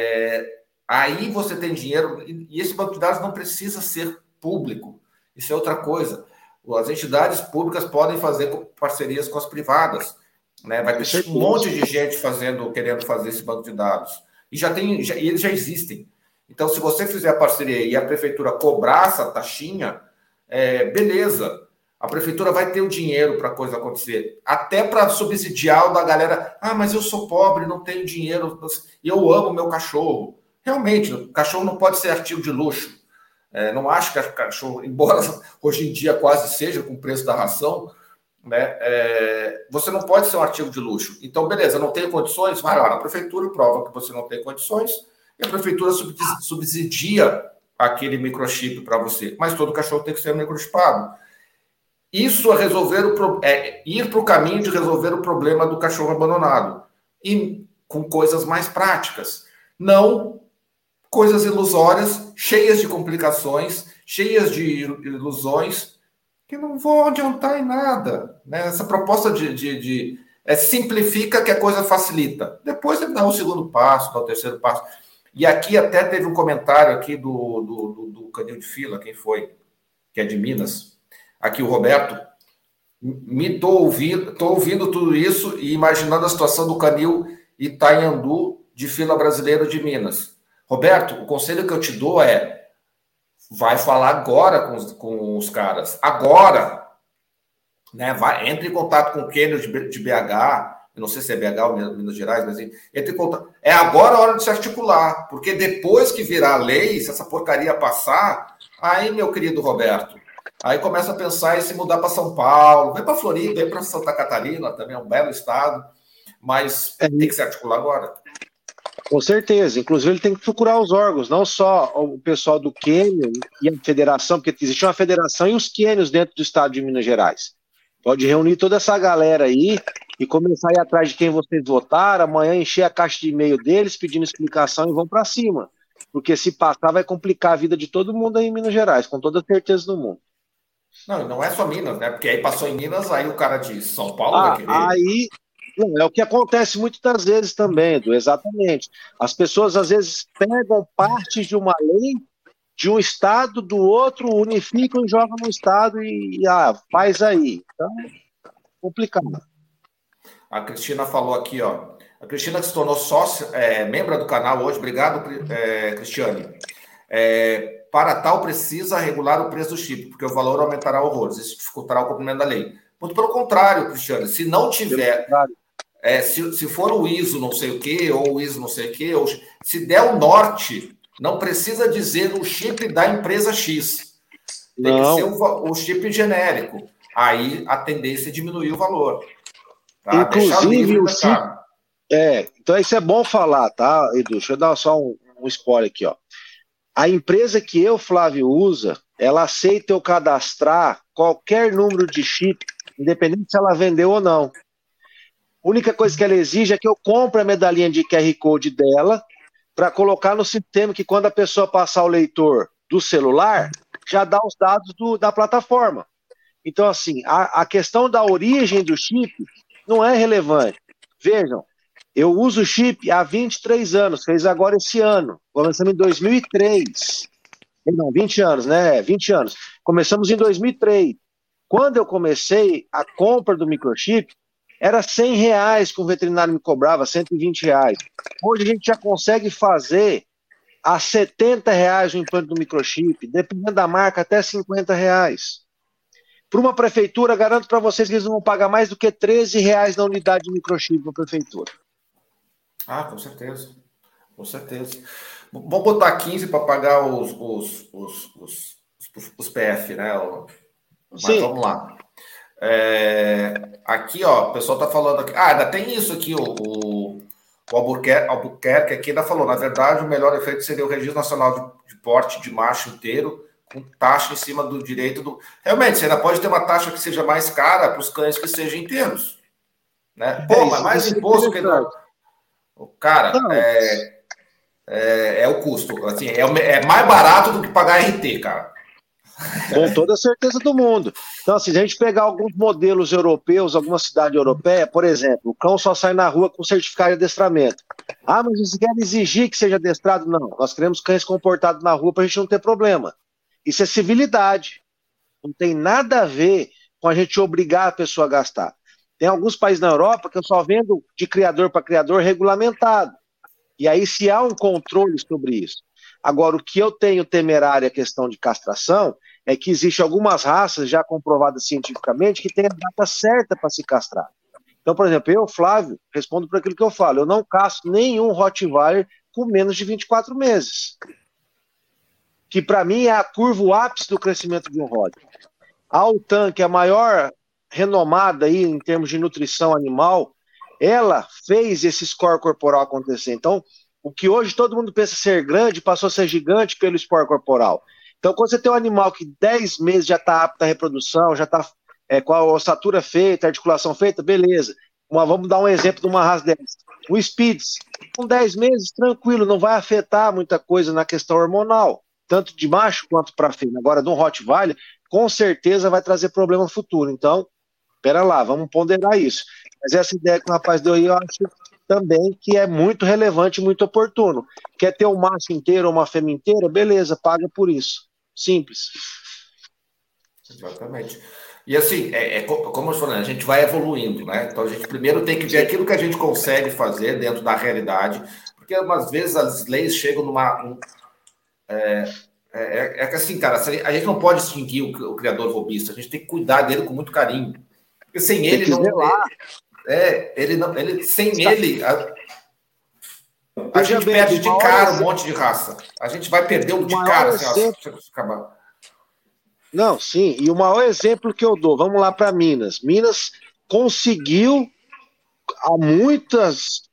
S1: Aí você tem dinheiro, e esse banco de dados não precisa ser público. Isso é outra coisa. As entidades públicas podem fazer parcerias com as privadas, né? Vai ter um monte de gente querendo fazer esse banco de dados. E eles já existem. Então, se você fizer a parceria e a prefeitura cobrar essa taxinha, beleza. A prefeitura vai ter o dinheiro para a coisa acontecer. Até para subsidiar o da galera. Mas eu sou pobre, não tenho dinheiro, e eu amo meu cachorro. Realmente, o cachorro não pode ser artigo de luxo. Não acho que cachorro, embora hoje em dia quase seja com o preço da ração, né? Você não pode ser um artigo de luxo. Então, beleza, não tenho condições, vai lá na prefeitura, prova que você não tem condições, e a prefeitura subsidia aquele microchip para você. Mas todo cachorro tem que ser microchipado. Isso é ir para o caminho de resolver o problema do cachorro abandonado. E com coisas mais práticas. Não coisas ilusórias, cheias de complicações, cheias de ilusões, que não vão adiantar em nada, né? Essa proposta simplifica que a coisa facilita. Depois ele dá o segundo passo, dá o terceiro passo. E aqui até teve um comentário aqui do Canil de Fila, quem foi? Que é de Minas. Aqui o Roberto. Estou ouvindo tudo isso e imaginando a situação do Canil Itanhandu de Fila Brasileiro de Minas. Roberto, o conselho que eu te dou vai falar agora com os caras. Agora, né? Entre em contato com o Kenio de BH, eu não sei se é BH ou Minas Gerais, mas entre em contato. É agora a hora de se articular, porque depois que virar lei, se essa porcaria passar, aí, meu querido Roberto, aí começa a pensar em se mudar para São Paulo, vem para Floripa, vem para Santa Catarina, também é um belo estado, mas tem que se articular agora.
S3: Com certeza. Inclusive, ele tem que procurar os órgãos, não só o pessoal do Quênia e a federação, porque existe uma federação e os quênios dentro do estado de Minas Gerais. Pode reunir toda essa galera aí e começar a ir atrás de quem vocês votaram, amanhã encher a caixa de e-mail deles, pedindo explicação e vão para cima. Porque se passar, vai complicar a vida de todo mundo aí em Minas Gerais, com toda certeza do mundo.
S1: Não é só Minas, né? Porque aí passou em Minas, aí o cara de São Paulo vai querer...
S3: Aí... É o que acontece muitas das vezes também, Edu, exatamente. As pessoas, às vezes, pegam partes de uma lei, de um estado, do outro, unificam e jogam no estado e faz aí. Então, complicado.
S1: A Cristina falou aqui, ó. A Cristina que se tornou sócia, membro do canal hoje. Obrigado, Cristiane. Para tal, precisa regular o preço do chip, porque o valor aumentará horrores. Isso dificultará o cumprimento da lei. Muito pelo contrário, Cristiane. Se não tiver... se for o ISO não sei o quê, ou o ISO não sei o quê, ou se der o norte, não precisa dizer o chip da empresa X. Tem que ser o chip genérico. Aí a tendência é diminuir o valor. Tá?
S3: Inclusive, o chip... então isso é bom falar, tá, Edu? Deixa eu dar só um spoiler aqui, ó. A empresa que eu, Flávio, usa, ela aceita eu cadastrar qualquer número de chip, independente se ela vendeu ou não. A única coisa que ela exige é que eu compre a medalhinha de QR Code dela para colocar no sistema que quando a pessoa passar o leitor do celular, já dá os dados da plataforma. Então, assim, a questão da origem do chip não é relevante. Vejam, eu uso o chip há 23 anos, fez agora esse ano. Começamos em 2003. Não, 20 anos, né? 20 anos. Começamos em 2003. Quando eu comecei a compra do microchip, era R$100 que o veterinário me cobrava, R$120. Hoje a gente já consegue fazer a R$70 o implante do microchip, dependendo da marca, até R$50. Para uma prefeitura, garanto para vocês que eles não vão pagar mais do que R$13 na unidade de microchip para a prefeitura.
S1: Ah, com certeza. Com certeza. Vamos botar 15 para pagar os PF, né? Mas sim, vamos lá. Aqui, ó, o pessoal tá falando aqui. Ah, ainda tem isso aqui, o Albuquerque aqui ainda falou. Na verdade, o melhor efeito seria o Registro Nacional de Porte de macho inteiro, com taxa em cima do direito do. Realmente, você ainda pode ter uma taxa que seja mais cara para os cães que sejam inteiros. Né? Pô, mas mais imposto que não. Cara, é o custo. Assim, é mais barato do que pagar RT, cara.
S3: Com toda a certeza do mundo. Então, assim, se a gente pegar alguns modelos europeus, alguma cidade europeia, por exemplo, o cão só sai na rua com certificado de adestramento. Ah, mas você quer exigir que seja adestrado? Não, nós queremos cães comportados na rua para a gente não ter problema. Isso é civilidade. Não tem nada a ver com a gente obrigar a pessoa a gastar. Tem alguns países na Europa que eu só vendo de criador para criador regulamentado. E aí se há um controle sobre isso. Agora, o que eu tenho temerário a questão de castração é que existem algumas raças já comprovadas cientificamente que têm a data certa para se castrar. Então, por exemplo, eu, Flávio, respondo por aquilo que eu falo. Eu não castro nenhum Rottweiler com menos de 24 meses. Que para mim é a curva, o ápice do crescimento de um Rottweiler. A Altan, que é a maior renomada aí em termos de nutrição animal, ela fez esse score corporal acontecer. Então, o que hoje todo mundo pensa ser grande, passou a ser gigante pelo score corporal. Então, quando você tem um animal que 10 meses já está apto à reprodução, já está com a ossatura feita, a articulação feita, beleza. Vamos dar um exemplo de uma raça dessa. O Spitz, com 10 meses, tranquilo, não vai afetar muita coisa na questão hormonal, tanto de macho quanto para fêmea. Agora, de um Rottweiler, com certeza vai trazer problema futuro. Então, espera lá, vamos ponderar isso. Mas essa ideia que o rapaz deu aí, eu acho também que é muito relevante e muito oportuno. Quer ter um macho inteiro ou uma fêmea inteira? Beleza, paga por isso. Simples.
S1: Exatamente. E assim, como eu falei, a gente vai evoluindo, né? Então a gente primeiro tem que ver aquilo que a gente consegue fazer dentro da realidade, porque algumas vezes as leis chegam numa... que assim, cara, a gente não pode extinguir o criador robista, a gente tem que cuidar dele com muito carinho. Porque sem ele não... sem ele... A gente perde de cara um monte de raça. A gente vai perder um de cara se acabar.
S3: Não, sim. E o maior exemplo que eu dou, vamos lá para Minas. Minas conseguiu, há muitas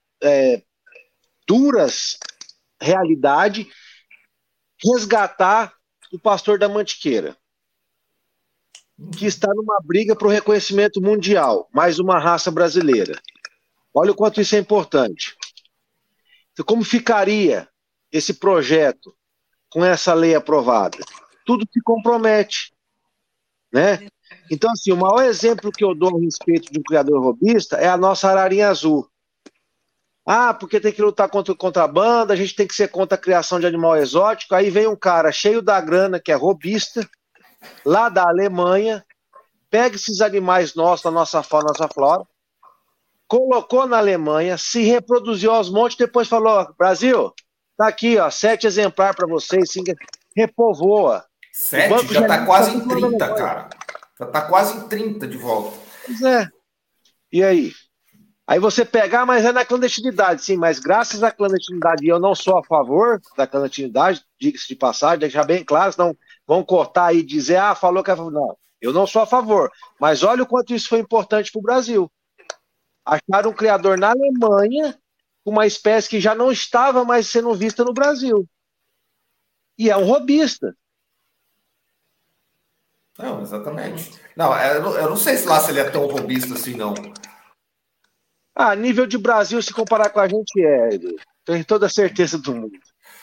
S3: duras realidades, resgatar o pastor da Mantiqueira, que está numa briga para o reconhecimento mundial, mais uma raça brasileira. Olha o quanto isso é importante. Então, como ficaria esse projeto com essa lei aprovada? Tudo se compromete, né? Então, assim, o maior exemplo que eu dou a respeito de um criador robista é a nossa ararinha azul. Ah, porque tem que lutar contra o contrabando, a gente tem que ser contra a criação de animal exótico. Aí vem um cara cheio da grana, que é robista, lá da Alemanha, pega esses animais nossos, da nossa fauna, nossa flora, colocou na Alemanha, se reproduziu aos montes, depois falou, Brasil, tá aqui, ó, 7 exemplares para vocês, 5, repovoa.
S1: 7? Já tá quase em 30, cara. Já tá quase em 30 de volta.
S3: Pois é. E aí? Aí você pegar, mas é na clandestinidade, sim, mas graças à clandestinidade, e eu não sou a favor da clandestinidade, diga-se de passagem, deixar bem claro, senão vão cortar e dizer, falou que é a favor. Não, eu não sou a favor, mas olha o quanto isso foi importante para o Brasil. Acharam um criador na Alemanha com uma espécie que já não estava mais sendo vista no Brasil. E é um robista.
S1: Não, exatamente. Não, eu não sei se lá se ele é tão robista assim, não.
S3: Nível de Brasil, se comparar com a gente, Edu. Tenho toda a certeza do mundo.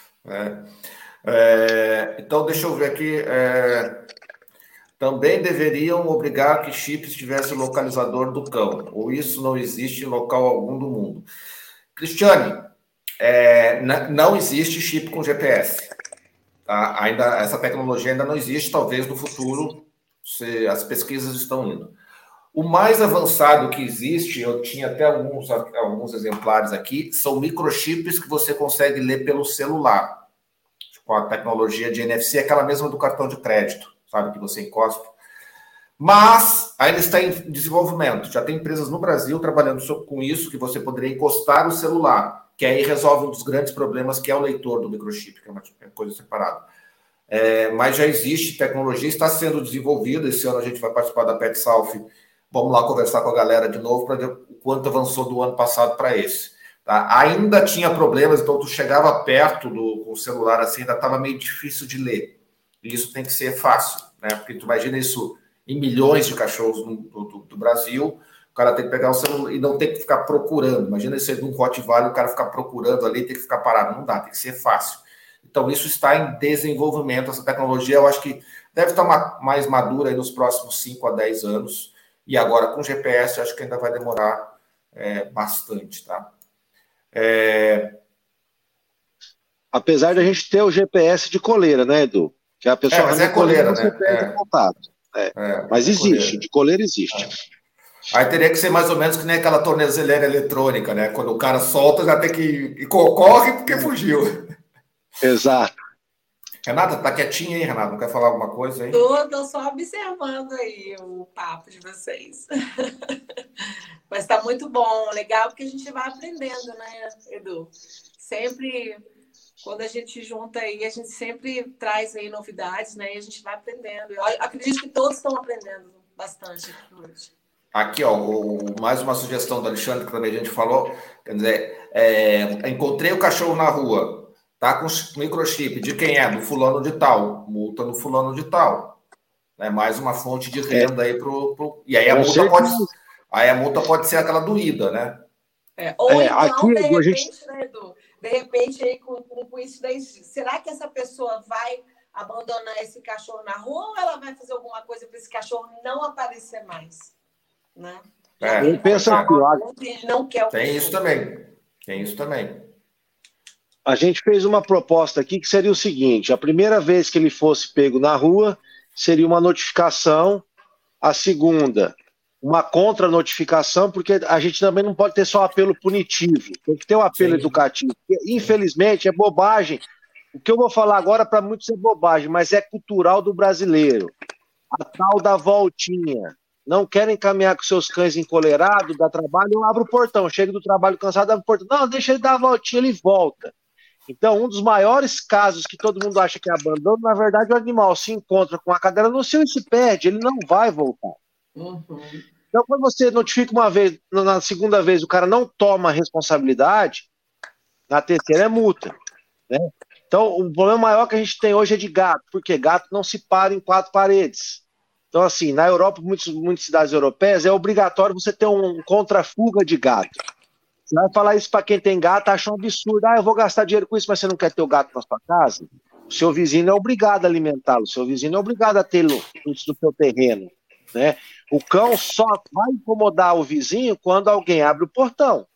S1: Então, deixa eu ver aqui. Também deveriam obrigar que chips tivesse o localizador do cão, ou isso não existe em local algum do mundo. Cristiane, não existe chip com GPS. Tá? Essa tecnologia ainda não existe, talvez no futuro as pesquisas estão indo. O mais avançado que existe, eu tinha até alguns exemplares aqui, são microchips que você consegue ler pelo celular. Com a tecnologia de NFC, aquela mesma do cartão de crédito, sabe, que você encosta. Mas ainda está em desenvolvimento. Já tem empresas no Brasil trabalhando com isso, que você poderia encostar o celular, que aí resolve um dos grandes problemas, que é o leitor do microchip, que é uma coisa separada. Mas já existe tecnologia, está sendo desenvolvida. Esse ano a gente vai participar da Pet South. Vamos lá conversar com a galera de novo para ver o quanto avançou do ano passado para esse. Tá? Ainda tinha problemas, então tu chegava perto com o celular assim, ainda estava meio difícil de ler. E isso tem que ser fácil, né? Porque tu imagina isso em milhões de cachorros do Brasil, o cara tem que pegar o celular e não tem que ficar procurando. Imagina isso aí num Rottweiler, o cara ficar procurando ali, tem que ficar parado. Não dá, tem que ser fácil. Então, isso está em desenvolvimento. Essa tecnologia, eu acho que deve estar mais madura aí nos próximos 5 a 10 anos. E agora, com GPS, eu acho que ainda vai demorar bastante, tá?
S3: Apesar de a gente ter o GPS de coleira, né, Edu? Que a pessoa
S1: mas coleira,
S3: você
S1: né?
S3: perde contato. Mas existe,
S1: coleira.
S3: de coleira existe.
S1: Aí teria que ser mais ou menos que nem aquela tornozeleira eletrônica, né? Quando o cara solta, já tem que corre porque fugiu.
S3: Exato.
S1: Renata, tá quietinha aí, Renata? Não quer falar alguma coisa aí?
S2: Tô só observando aí o papo de vocês. Mas tá muito bom, legal, porque a gente vai aprendendo, né, Edu? Sempre, quando a gente junta aí, a gente sempre traz aí novidades, né? E a gente vai aprendendo. Eu acredito que todos estão aprendendo bastante aqui hoje.
S1: Aqui, ó, mais uma sugestão do Alexandre, que também a gente falou. Quer dizer, encontrei o cachorro na rua, tá com microchip. De quem é? Do fulano de tal. Multa no fulano de tal. Mais uma fonte de renda aí E aí a multa pode ser aquela doída, né?
S2: Ou então,
S3: aqui,
S2: de repente, né, Edu? De repente, aí, com isso daí, será que essa pessoa vai abandonar esse cachorro na rua ou ela vai fazer alguma coisa para esse cachorro não aparecer mais? Né?
S3: Eu penso que
S2: ele não quer o
S1: Tem isso também.
S3: A gente fez uma proposta aqui que seria o seguinte: a primeira vez que ele fosse pego na rua seria uma notificação, a segunda, uma contra-notificação, porque a gente também não pode ter só apelo punitivo, tem que ter um apelo educativo. Infelizmente, é bobagem. O que eu vou falar agora para muitos é bobagem, mas é cultural do brasileiro. A tal da voltinha. Não querem caminhar com seus cães encolerados, dá trabalho, eu abro o portão. Chego do trabalho cansado, abro o portão. Não, deixa ele dar a voltinha, ele volta. Então, um dos maiores casos que todo mundo acha que é abandono, na verdade, o animal se encontra com a cadela no cio e se perde, ele não vai voltar. Então, quando você notifica uma vez, na segunda vez o cara não toma a responsabilidade, na terceira é multa. Né? Então, o problema maior que a gente tem hoje é de gato, porque gato não se para em 4 paredes. Então, assim, na Europa, muitas cidades europeias, é obrigatório você ter um contra-fuga de gato. Você vai falar isso para quem tem gato, acha um absurdo. Eu vou gastar dinheiro com isso, mas você não quer ter o gato na sua casa? O seu vizinho é obrigado a alimentá-lo, o seu vizinho é obrigado a tê-lo no seu terreno. Né? O cão só vai incomodar o vizinho quando alguém abre o portão.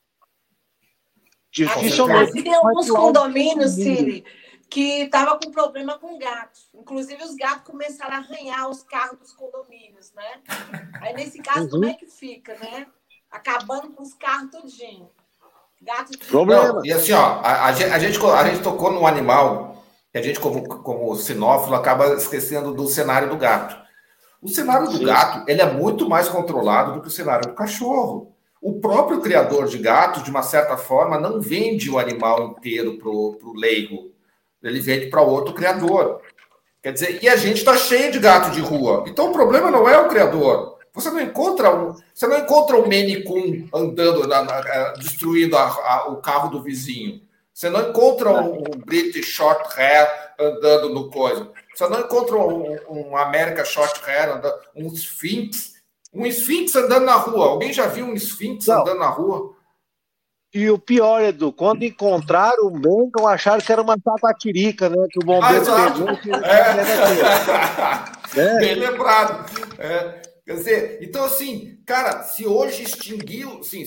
S2: Dificilmente. Tem alguns condomínios, Ciri, que estava com problema com gatos. Inclusive, os gatos começaram a arranhar os carros dos condomínios, né? Aí, nesse caso, como é que fica, né? Acabando com os carros todinho. Gato de...
S1: Problema. E assim, ó, a gente tocou num animal que a gente, como sinófilo, acaba esquecendo do cenário do gato. O cenário do gato, ele é muito mais controlado do que o cenário do cachorro. O próprio criador de gato, de uma certa forma, não vende o animal inteiro para o leigo. Ele vende para outro criador. Quer dizer, e a gente está cheio de gato de rua. Então o problema não é o criador. Você não encontra um Maine Coon andando, destruindo o carro do vizinho. Você não encontra um British Short Hair andando no coisa. Você não encontra um American Short Hair andando, um Sphinx andando na rua. Alguém já viu um Sphinx andando na rua?
S3: E o pior, Edu, quando encontraram o Bacon, acharam que era uma tapatirica, né? Que o bombeiro pegou.
S1: Bem lembrado. Quer dizer, então, assim, cara, se hoje extinguiu, assim,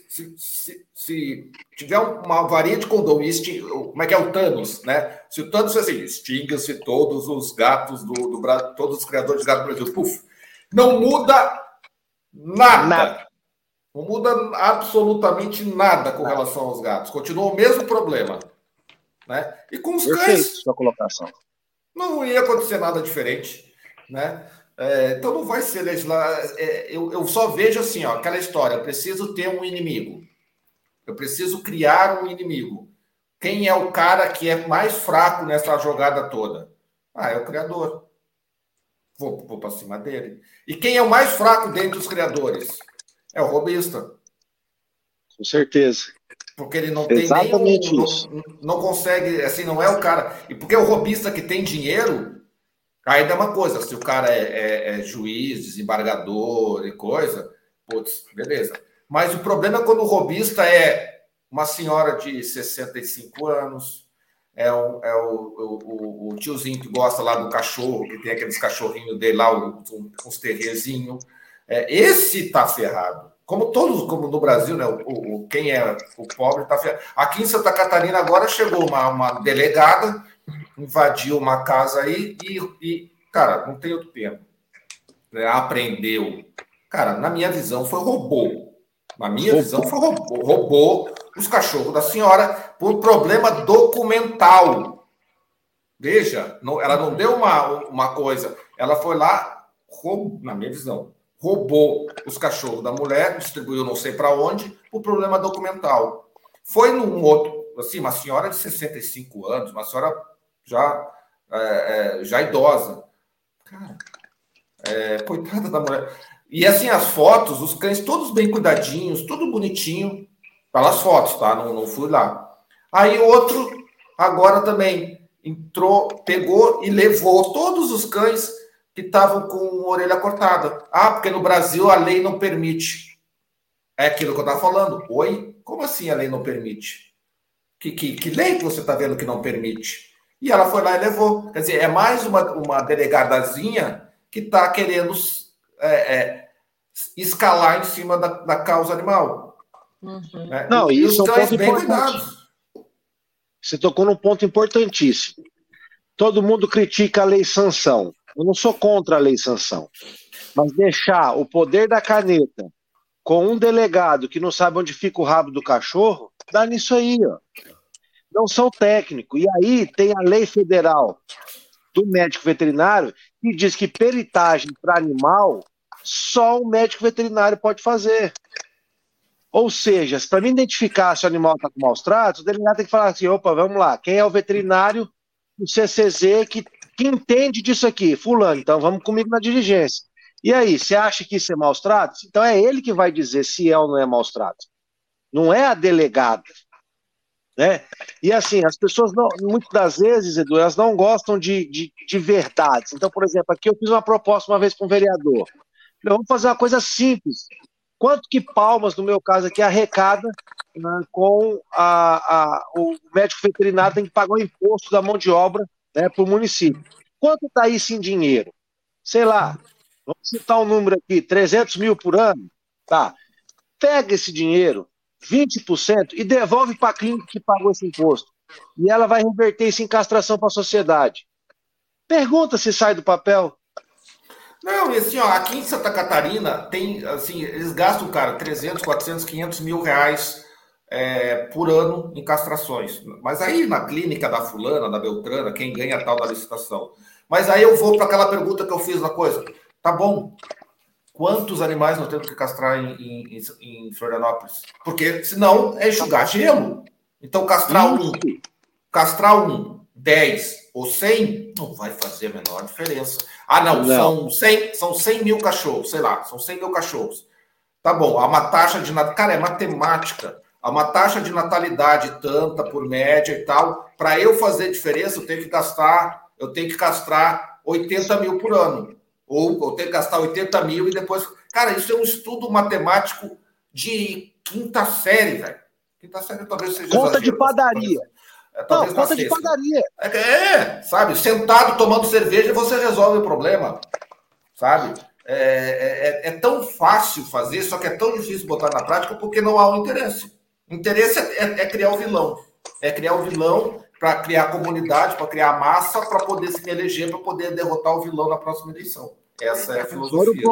S1: se tiver uma varinha de condão, como é que é o Thanos, né? Se o Thanos assim, extinga-se todos os gatos todos os criadores de gato do Brasil, puf, não muda nada. Não muda absolutamente nada com relação aos gatos. Continua o mesmo problema. Né? E com os cães,
S3: sua colocação.
S1: Não ia acontecer nada diferente. Né? Então não vai ser legislado. Eu só vejo assim, ó, aquela história, eu preciso ter um inimigo. Eu preciso criar um inimigo. Quem é o cara que é mais fraco nessa jogada toda? É o criador. Vou para cima dele. E quem é o mais fraco dentre os criadores? É o robista.
S3: Com certeza.
S1: Porque ele não tem nenhum... Não consegue... Assim, não é o cara... E porque o robista que tem dinheiro... Ainda é uma coisa. Se o cara é juiz, desembargador e coisa... Putz, beleza. Mas o problema é quando o robista é uma senhora de 65 anos... o tiozinho que gosta lá do cachorro, que tem aqueles cachorrinhos dele lá, uns terrezinhos. Esse tá ferrado. Como no Brasil, né? Quem é o pobre tá ferrado. Aqui em Santa Catarina agora chegou uma delegada, invadiu uma casa aí e cara, não tem outro termo. Apreendeu. Cara, na minha visão foi roubou. Na minha visão foi roubou os cachorros da senhora por problema documental. Veja, ela não deu uma coisa. Ela foi lá, na minha visão, roubou os cachorros da mulher, distribuiu não sei para onde, por problema documental. Foi num outro, assim, uma senhora de 65 anos, uma senhora já idosa. Cara, coitada da mulher. E assim, as fotos, os cães todos bem cuidadinhos, tudo bonitinho. Pelas fotos, tá? Não fui lá. Aí outro, agora também, entrou, pegou e levou todos os cães que estavam com a orelha cortada. Porque no Brasil a lei não permite. É aquilo que eu estava falando. Oi? Como assim a lei não permite? Que lei que você está vendo que não permite? E ela foi lá e levou. Quer dizer, é mais uma delegadazinha que está querendo escalar em cima da causa animal.
S3: Uhum. Não, e isso é um ponto bem cuidados. Você tocou num ponto importantíssimo. Todo mundo critica a lei sanção. Eu não sou contra a lei sanção. Mas deixar o poder da caneta com um delegado que não sabe onde fica o rabo do cachorro, dá nisso aí, ó. Não são técnicos. E aí tem a lei federal do médico veterinário que diz que peritagem para animal só o médico veterinário pode fazer. Ou seja, para mim identificar se o animal está com maus tratos, o delegado tem que falar assim, opa, vamos lá, quem é o veterinário do CCZ que entende disso aqui? Fulano, então vamos comigo na diligência. E aí, você acha que isso é maus tratos? Então é ele que vai dizer se é ou não é maus tratos. Não é a delegada. Né? E assim, as pessoas, muitas das vezes, Edu, elas não gostam de verdades. Então, por exemplo, aqui eu fiz uma proposta uma vez com um vereador. Vamos fazer uma coisa simples. Quanto que Palmas, no meu caso aqui, arrecada com o médico veterinário tem que pagar o imposto da mão de obra, né, para o município? Quanto está isso em dinheiro? Sei lá, vamos citar um número aqui, 300 mil por ano? Tá. Pega esse dinheiro, 20%, e devolve para a clínica que pagou esse imposto. E ela vai reverter isso em castração para a sociedade. Pergunta se sai do papel.
S1: Não, e assim, ó, aqui em Santa Catarina tem, assim, eles gastam, cara, 300, 400, 500 mil reais por ano em castrações. Mas aí na clínica da fulana, da Beltrana, quem ganha a tal da licitação. Mas aí eu vou para aquela pergunta que eu fiz na coisa. Tá bom, quantos animais nós temos que castrar em Florianópolis? Porque senão é enxugar gelo. Então castrar um 10 ou 100, não vai fazer a menor diferença. Ah, não. São 100 mil cachorros, sei lá, são 100 mil cachorros. Tá bom, há uma taxa de... Cara, é matemática. Há uma taxa de natalidade tanta por média e tal. Para eu fazer diferença, eu tenho que castrar 80 mil por ano. Ou eu tenho que gastar 80 mil e depois... Cara, isso é um estudo matemático de quinta série, velho. Quinta série talvez seja...
S3: Conta de padaria.
S1: Não, conta de padaria. Sabe? Sentado tomando cerveja, você resolve o problema. Sabe? É tão fácil fazer, só que é tão difícil botar na prática porque não há um interesse. O interesse é criar o vilão. É criar o vilão para criar comunidade, para criar massa, para poder se eleger, para poder derrotar o vilão na próxima eleição. Essa é a filosofia.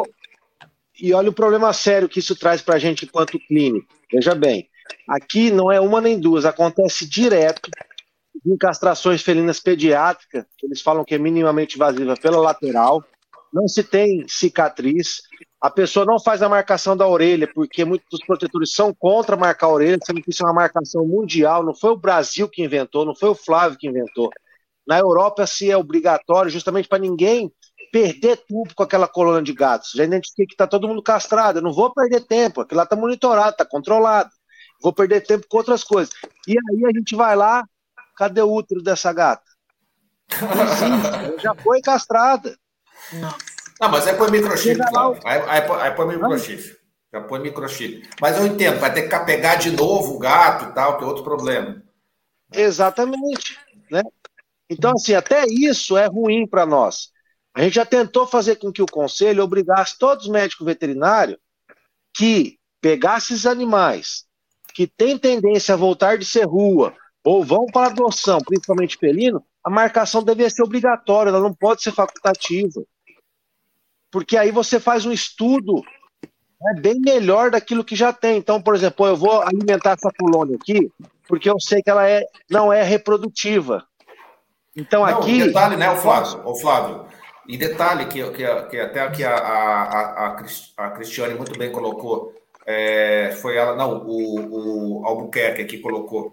S3: E olha o problema sério que isso traz para a gente enquanto clínico. Veja bem, aqui não é uma nem duas, acontece direto em castrações felinas pediátricas, eles falam que é minimamente invasiva pela lateral, não se tem cicatriz, a pessoa não faz a marcação da orelha, porque muitos dos protetores são contra marcar a orelha, sendo que isso é uma marcação mundial, não foi o Brasil que inventou, não foi o Flávio que inventou. Na Europa, se é obrigatório, justamente para ninguém perder tempo com aquela colônia de gatos. Já identifiquei que está todo mundo castrado, eu não vou perder tempo, aquilo lá está monitorado, está controlado, vou perder tempo com outras coisas. E aí a gente vai lá, cadê o útero dessa gata? Não existe, ela já foi castrada.
S1: Não, mas aí põe microchip, claro. Aí põe microchip. Já põe microchip. Mas eu entendo, vai ter que pegar de novo o gato e tal, que é outro problema.
S3: Exatamente. Né? Então, assim, até isso é ruim para nós. A gente já tentou fazer com que o conselho obrigasse todos os médicos veterinários que pegassem esses animais que têm tendência a voltar de ser rua ou vão para adoção, principalmente felino, a marcação deveria ser obrigatória, ela não pode ser facultativa. Porque aí você faz um estudo bem melhor daquilo que já tem. Então, por exemplo, eu vou alimentar essa colônia aqui, porque eu sei que ela não é reprodutiva. Então, não, aqui...
S1: Detalhe, né, Flávio? E detalhe que até aqui a Cristiane muito bem colocou, foi ela, não, o Albuquerque aqui colocou,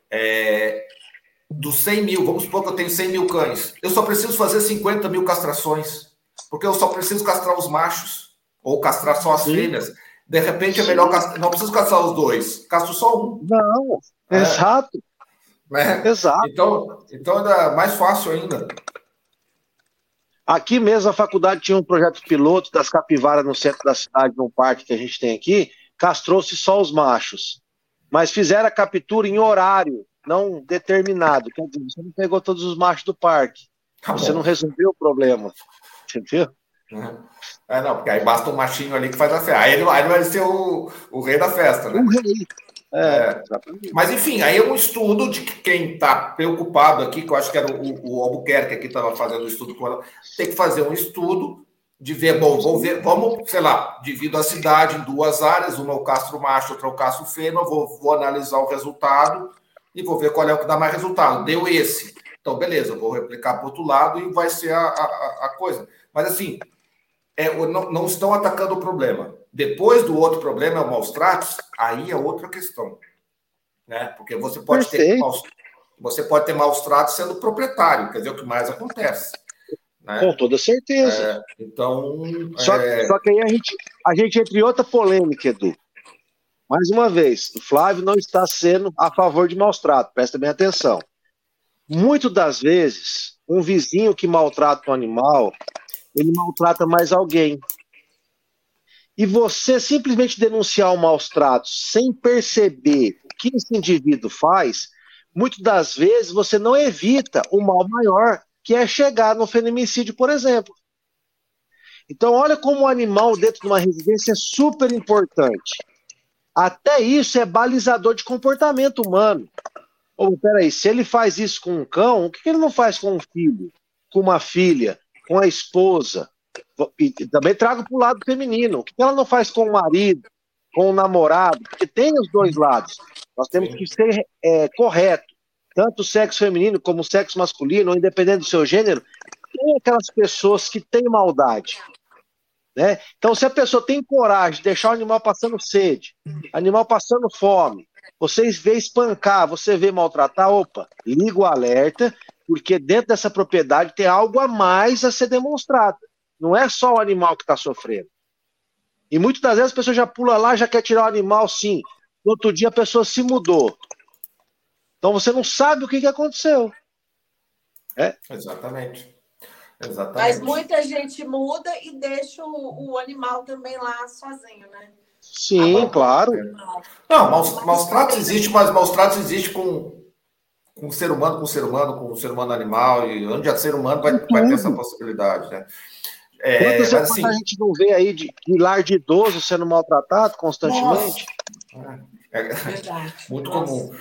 S1: dos 100 mil, vamos supor que eu tenho 100 mil cães, eu só preciso fazer 50 mil castrações, porque eu só preciso castrar os machos, ou castrar só as fêmeas. De repente é melhor castrar, não preciso castrar os dois, castro só um.
S3: Não, exato. Exato.
S1: Então ainda mais fácil ainda.
S3: Aqui mesmo a faculdade tinha um projeto piloto das capivaras no centro da cidade, num parque que a gente tem aqui, castrou-se só os machos. Mas fizeram a captura em horário não determinado. Quer dizer, você não pegou todos os machos do parque. Você não resolveu o problema. Entendeu?
S1: Não, porque aí basta um machinho ali que faz a festa. Aí ele vai ser o rei da festa, né?
S3: O rei.
S1: Mas, enfim, aí é um estudo de que quem está preocupado aqui, que eu acho que era o Albuquerque que estava fazendo o estudo com ela, tem que fazer um estudo de ver, vamos, sei lá, divido a cidade em duas áreas, uma é o castro macho, outra é o castro fêmea, vou analisar o resultado e vou ver qual é o que dá mais resultado. Deu esse. Então, beleza, vou replicar para o outro lado e vai ser a coisa. Mas, assim, não estão atacando o problema. Depois do outro problema, é o maus tratos, aí é outra questão. Né? Porque você pode ter maus tratos sendo proprietário, quer dizer, o que mais acontece. Né?
S3: Com toda certeza. Só que aí a gente entra em outra polêmica, Edu. Mais uma vez, o Flávio não está sendo a favor de maus tratos, presta bem atenção. Muitas das vezes, um vizinho que maltrata um animal, ele maltrata mais alguém. E você simplesmente denunciar o maus tratos sem perceber o que esse indivíduo faz, muitas das vezes você não evita o mal maior, que é chegar no feminicídio, por exemplo. Então, olha como o animal dentro de uma residência é super importante. Até isso é balizador de comportamento humano. Ou, peraí, se ele faz isso com um cão, o que ele não faz com um filho, com uma filha, com a esposa? E também trago para o lado feminino. O que ela não faz com o marido, com o namorado? Porque tem os dois lados. Nós temos que ser correto. Tanto o sexo feminino como o sexo masculino, independente do seu gênero, tem aquelas pessoas que têm maldade. Né? Então, se a pessoa tem coragem de deixar o animal passando sede, animal passando fome, você vê espancar, você vê maltratar, opa, liga o alerta, porque dentro dessa propriedade tem algo a mais a ser demonstrado. Não é só o animal que está sofrendo. E muitas das vezes a pessoa já pula lá, já quer tirar o animal, sim. No outro dia a pessoa se mudou. Então você não sabe o que aconteceu.
S1: Exatamente.
S2: Mas muita gente muda e deixa o animal também lá sozinho, né?
S3: Sim, claro.
S1: Não, maus tratos existe, mas maus tratos existe com ser humano, com ser humano animal, e onde é ser humano vai ter essa possibilidade, né?
S3: Quantas a gente não vê aí de lar de idoso sendo maltratado constantemente?
S1: Muito comum.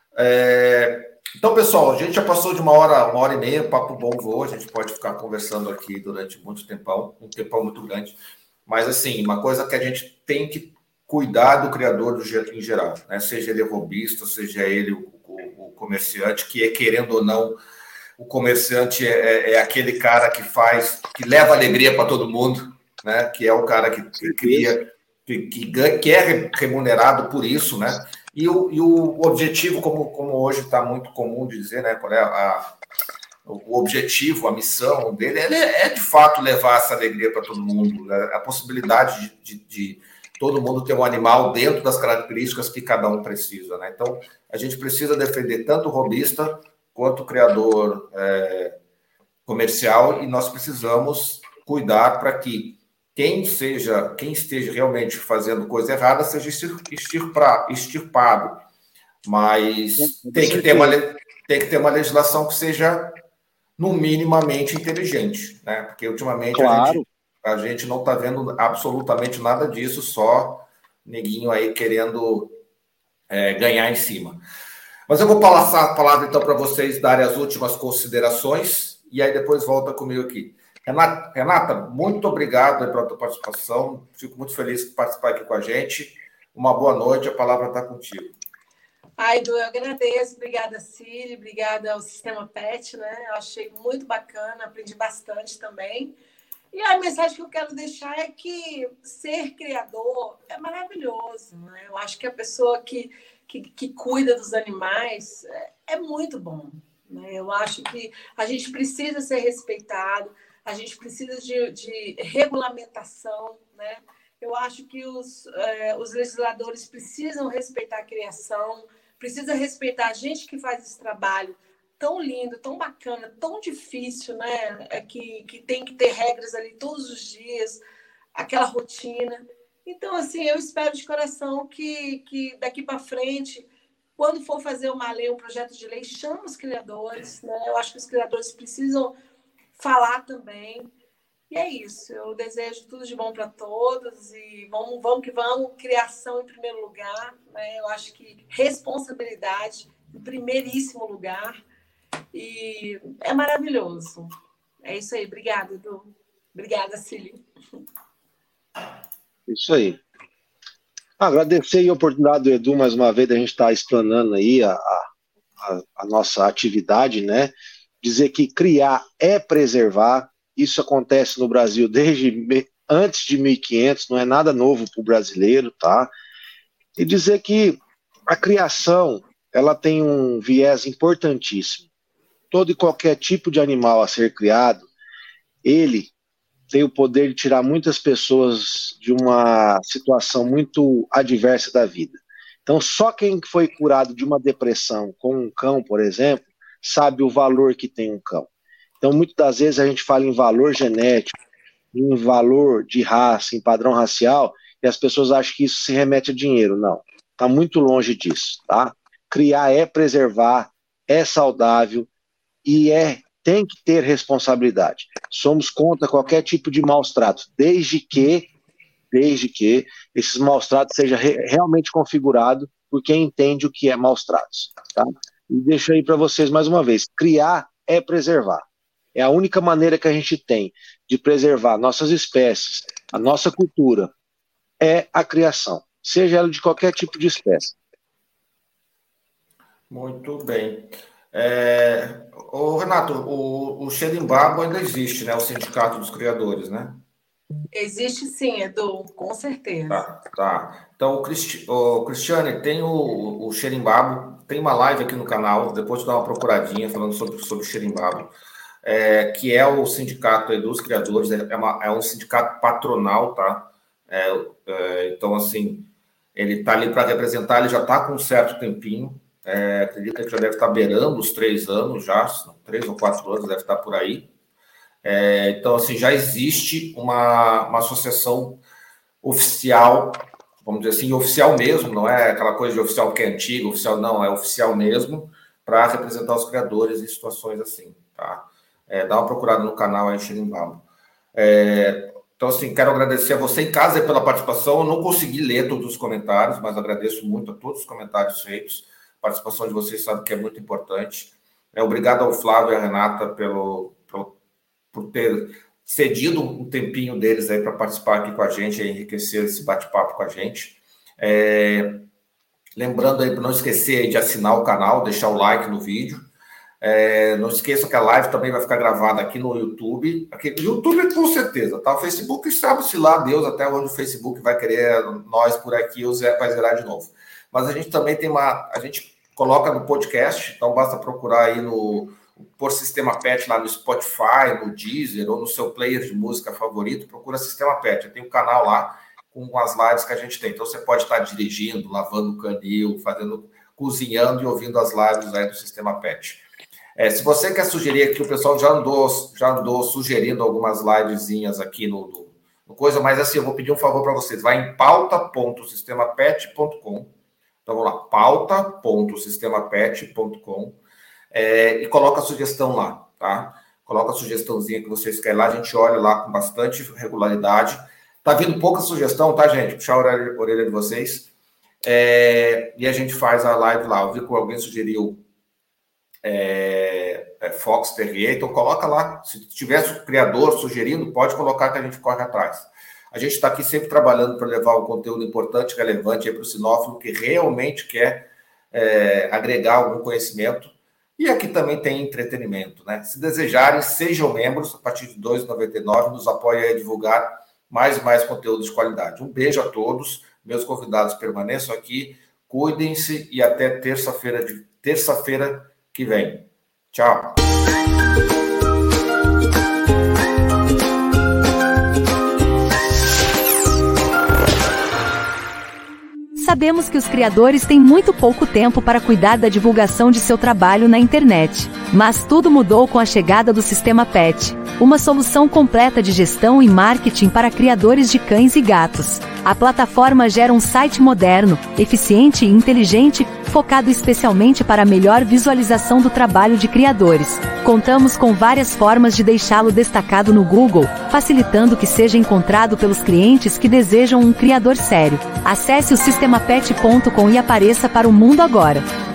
S1: Então, pessoal, a gente já passou de uma hora e meia, papo bom voa, a gente pode ficar conversando aqui durante muito tempão, um tempão muito grande, mas assim, uma coisa que a gente tem que cuidar do criador em geral, né? Seja ele robista, seja ele o comerciante, que querendo ou não, o comerciante é aquele cara que leva alegria para todo mundo, né? Que é o cara que cria, que é remunerado por isso, né? E o objetivo, como hoje está muito comum dizer, né? Qual é o objetivo, a missão dele, ele é de fato levar essa alegria para todo mundo, né? A possibilidade de todo mundo ter um animal dentro das características que cada um precisa, né? Então, a gente precisa defender tanto o robista quanto o criador comercial, e nós precisamos cuidar para que quem esteja realmente fazendo coisa errada seja extirpado. Mas tem que ter uma legislação que seja, no minimamente, inteligente, né? Porque ultimamente a gente não está vendo absolutamente nada disso, só neguinho aí querendo ganhar em cima. Mas eu vou passar a palavra, então, para vocês darem as últimas considerações, e aí depois volta comigo aqui. Renata, muito obrigado pela tua participação. Fico muito feliz de participar aqui com a gente. Uma boa noite, a palavra está contigo.
S2: Edu, eu agradeço. Obrigada, Cílio. Obrigada ao Sistema PET, né? Eu achei muito bacana, aprendi bastante também. E a mensagem que eu quero deixar é que ser criador é maravilhoso, né? Eu acho que a pessoa que cuida dos animais é muito bom, né? Eu acho que a gente precisa ser respeitado, a gente precisa de regulamentação, né? Eu acho que os legisladores precisam respeitar a criação, precisa respeitar a gente que faz esse trabalho tão lindo, tão bacana, tão difícil, né? Que tem que ter regras ali todos os dias, aquela rotina. Então, assim, eu espero de coração que daqui para frente, quando for fazer uma lei, um projeto de lei, chame os criadores, né? Eu acho que os criadores precisam falar também. E é isso. Eu desejo tudo de bom para todos e vamos que vamos. Criação em primeiro lugar, né? Eu acho que responsabilidade em primeiríssimo lugar. E é maravilhoso. É isso aí. Obrigada, Edu. Obrigada, Cílio.
S3: Isso aí. Agradecer a oportunidade do Edu mais uma vez, da gente estar explanando aí a nossa atividade, né? Dizer que criar é preservar. Isso acontece no Brasil desde antes de 1500, não é nada novo para o brasileiro, tá? E dizer que a criação, ela tem um viés importantíssimo. Todo e qualquer tipo de animal a ser criado, ele tem o poder de tirar muitas pessoas de uma situação muito adversa da vida. Então, só quem foi curado de uma depressão com um cão, por exemplo, sabe o valor que tem um cão. Então, muitas das vezes a gente fala em valor genético, em valor de raça, em padrão racial, e as pessoas acham que isso se remete a dinheiro. Não, está muito longe disso, tá? Criar é preservar, é saudável e tem que ter responsabilidade. Somos contra qualquer tipo de maus tratos, desde que esses maus tratos seja realmente configurado por quem entende o que é maus tratos, tá? E deixo aí para vocês mais uma vez, criar é preservar. É a única maneira que a gente tem de preservar nossas espécies, a nossa cultura, é a criação, seja ela de qualquer tipo de espécie.
S1: Muito bem. Renato, o Xerimbabo ainda existe, né? O Sindicato dos Criadores, né?
S2: Existe sim, Edu, com certeza.
S1: Tá. Então, o Cristiane tem o Xerimbabo, tem uma live aqui no canal, depois de dar uma procuradinha falando sobre o Xerimbabo, que é o sindicato aí dos criadores, é um sindicato patronal, tá? Então, assim, ele está ali para representar, ele já está com um certo tempinho, acredito que já deve estar beirando os 3 anos já, 3 ou 4 anos, deve estar por aí. Então, assim, já existe uma associação oficial, vamos dizer assim, oficial mesmo, não é aquela coisa de oficial que é antigo, oficial não, é oficial mesmo, para representar os criadores em situações assim, tá? Dá uma procurada no canal aí, Xerimbabo. Então, assim, quero agradecer a você em casa pela participação. Eu não consegui ler todos os comentários, mas agradeço muito a todos os comentários feitos. A participação de vocês sabe que é muito importante. Obrigado ao Flávio e à Renata por ter cedido um tempinho deles aí para participar aqui com a gente, enriquecer esse bate-papo com a gente. Lembrando aí para não esquecer aí de assinar o canal, deixar o like no vídeo. Não esqueça que a live também vai ficar gravada aqui no YouTube. Aqui no YouTube, com certeza, tá? O Facebook, sabe-se lá, Deus, até onde o Facebook vai querer nós por aqui, o Zé vai zerar de novo. Mas a gente também tem a gente coloca no podcast, então basta procurar aí por Sistema Pet lá no Spotify, no Deezer ou no seu player de música favorito, procura Sistema Pet. Tem um canal lá com as lives que a gente tem. Então você pode estar dirigindo, lavando o canil, cozinhando e ouvindo as lives aí do Sistema Pet. Se você quer sugerir aqui, o pessoal já andou sugerindo algumas livezinhas aqui no coisa, mas assim, eu vou pedir um favor para vocês. Vai em pauta.sistemapet.com. Então vamos lá, pauta.sistemapet.com. E coloca a sugestão lá, tá? Coloca a sugestãozinha que vocês querem lá, a gente olha lá com bastante regularidade. Tá vindo pouca sugestão, tá, gente? Puxar a orelha de vocês. E a gente faz a live lá. Eu vi que alguém sugeriu Fox Terrier, então coloca lá. Se tivesse o criador sugerindo, pode colocar que a gente corre atrás. A gente está aqui sempre trabalhando para levar um conteúdo importante, relevante para o sinófilo que realmente quer agregar algum conhecimento. E aqui também tem entretenimento, né? Se desejarem, sejam membros, a partir de R$ 2,99, nos apoiem a divulgar mais e mais conteúdo de qualidade. Um beijo a todos, meus convidados permaneçam aqui, cuidem-se e até terça-feira que vem. Tchau!
S4: Sabemos que os criadores têm muito pouco tempo para cuidar da divulgação de seu trabalho na internet. Mas tudo mudou com a chegada do Sistema Pet, uma solução completa de gestão e marketing para criadores de cães e gatos. A plataforma gera um site moderno, eficiente e inteligente, focado especialmente para a melhor visualização do trabalho de criadores. Contamos com várias formas de deixá-lo destacado no Google, facilitando que seja encontrado pelos clientes que desejam um criador sério. Acesse o sistemapet.com e apareça para o mundo agora.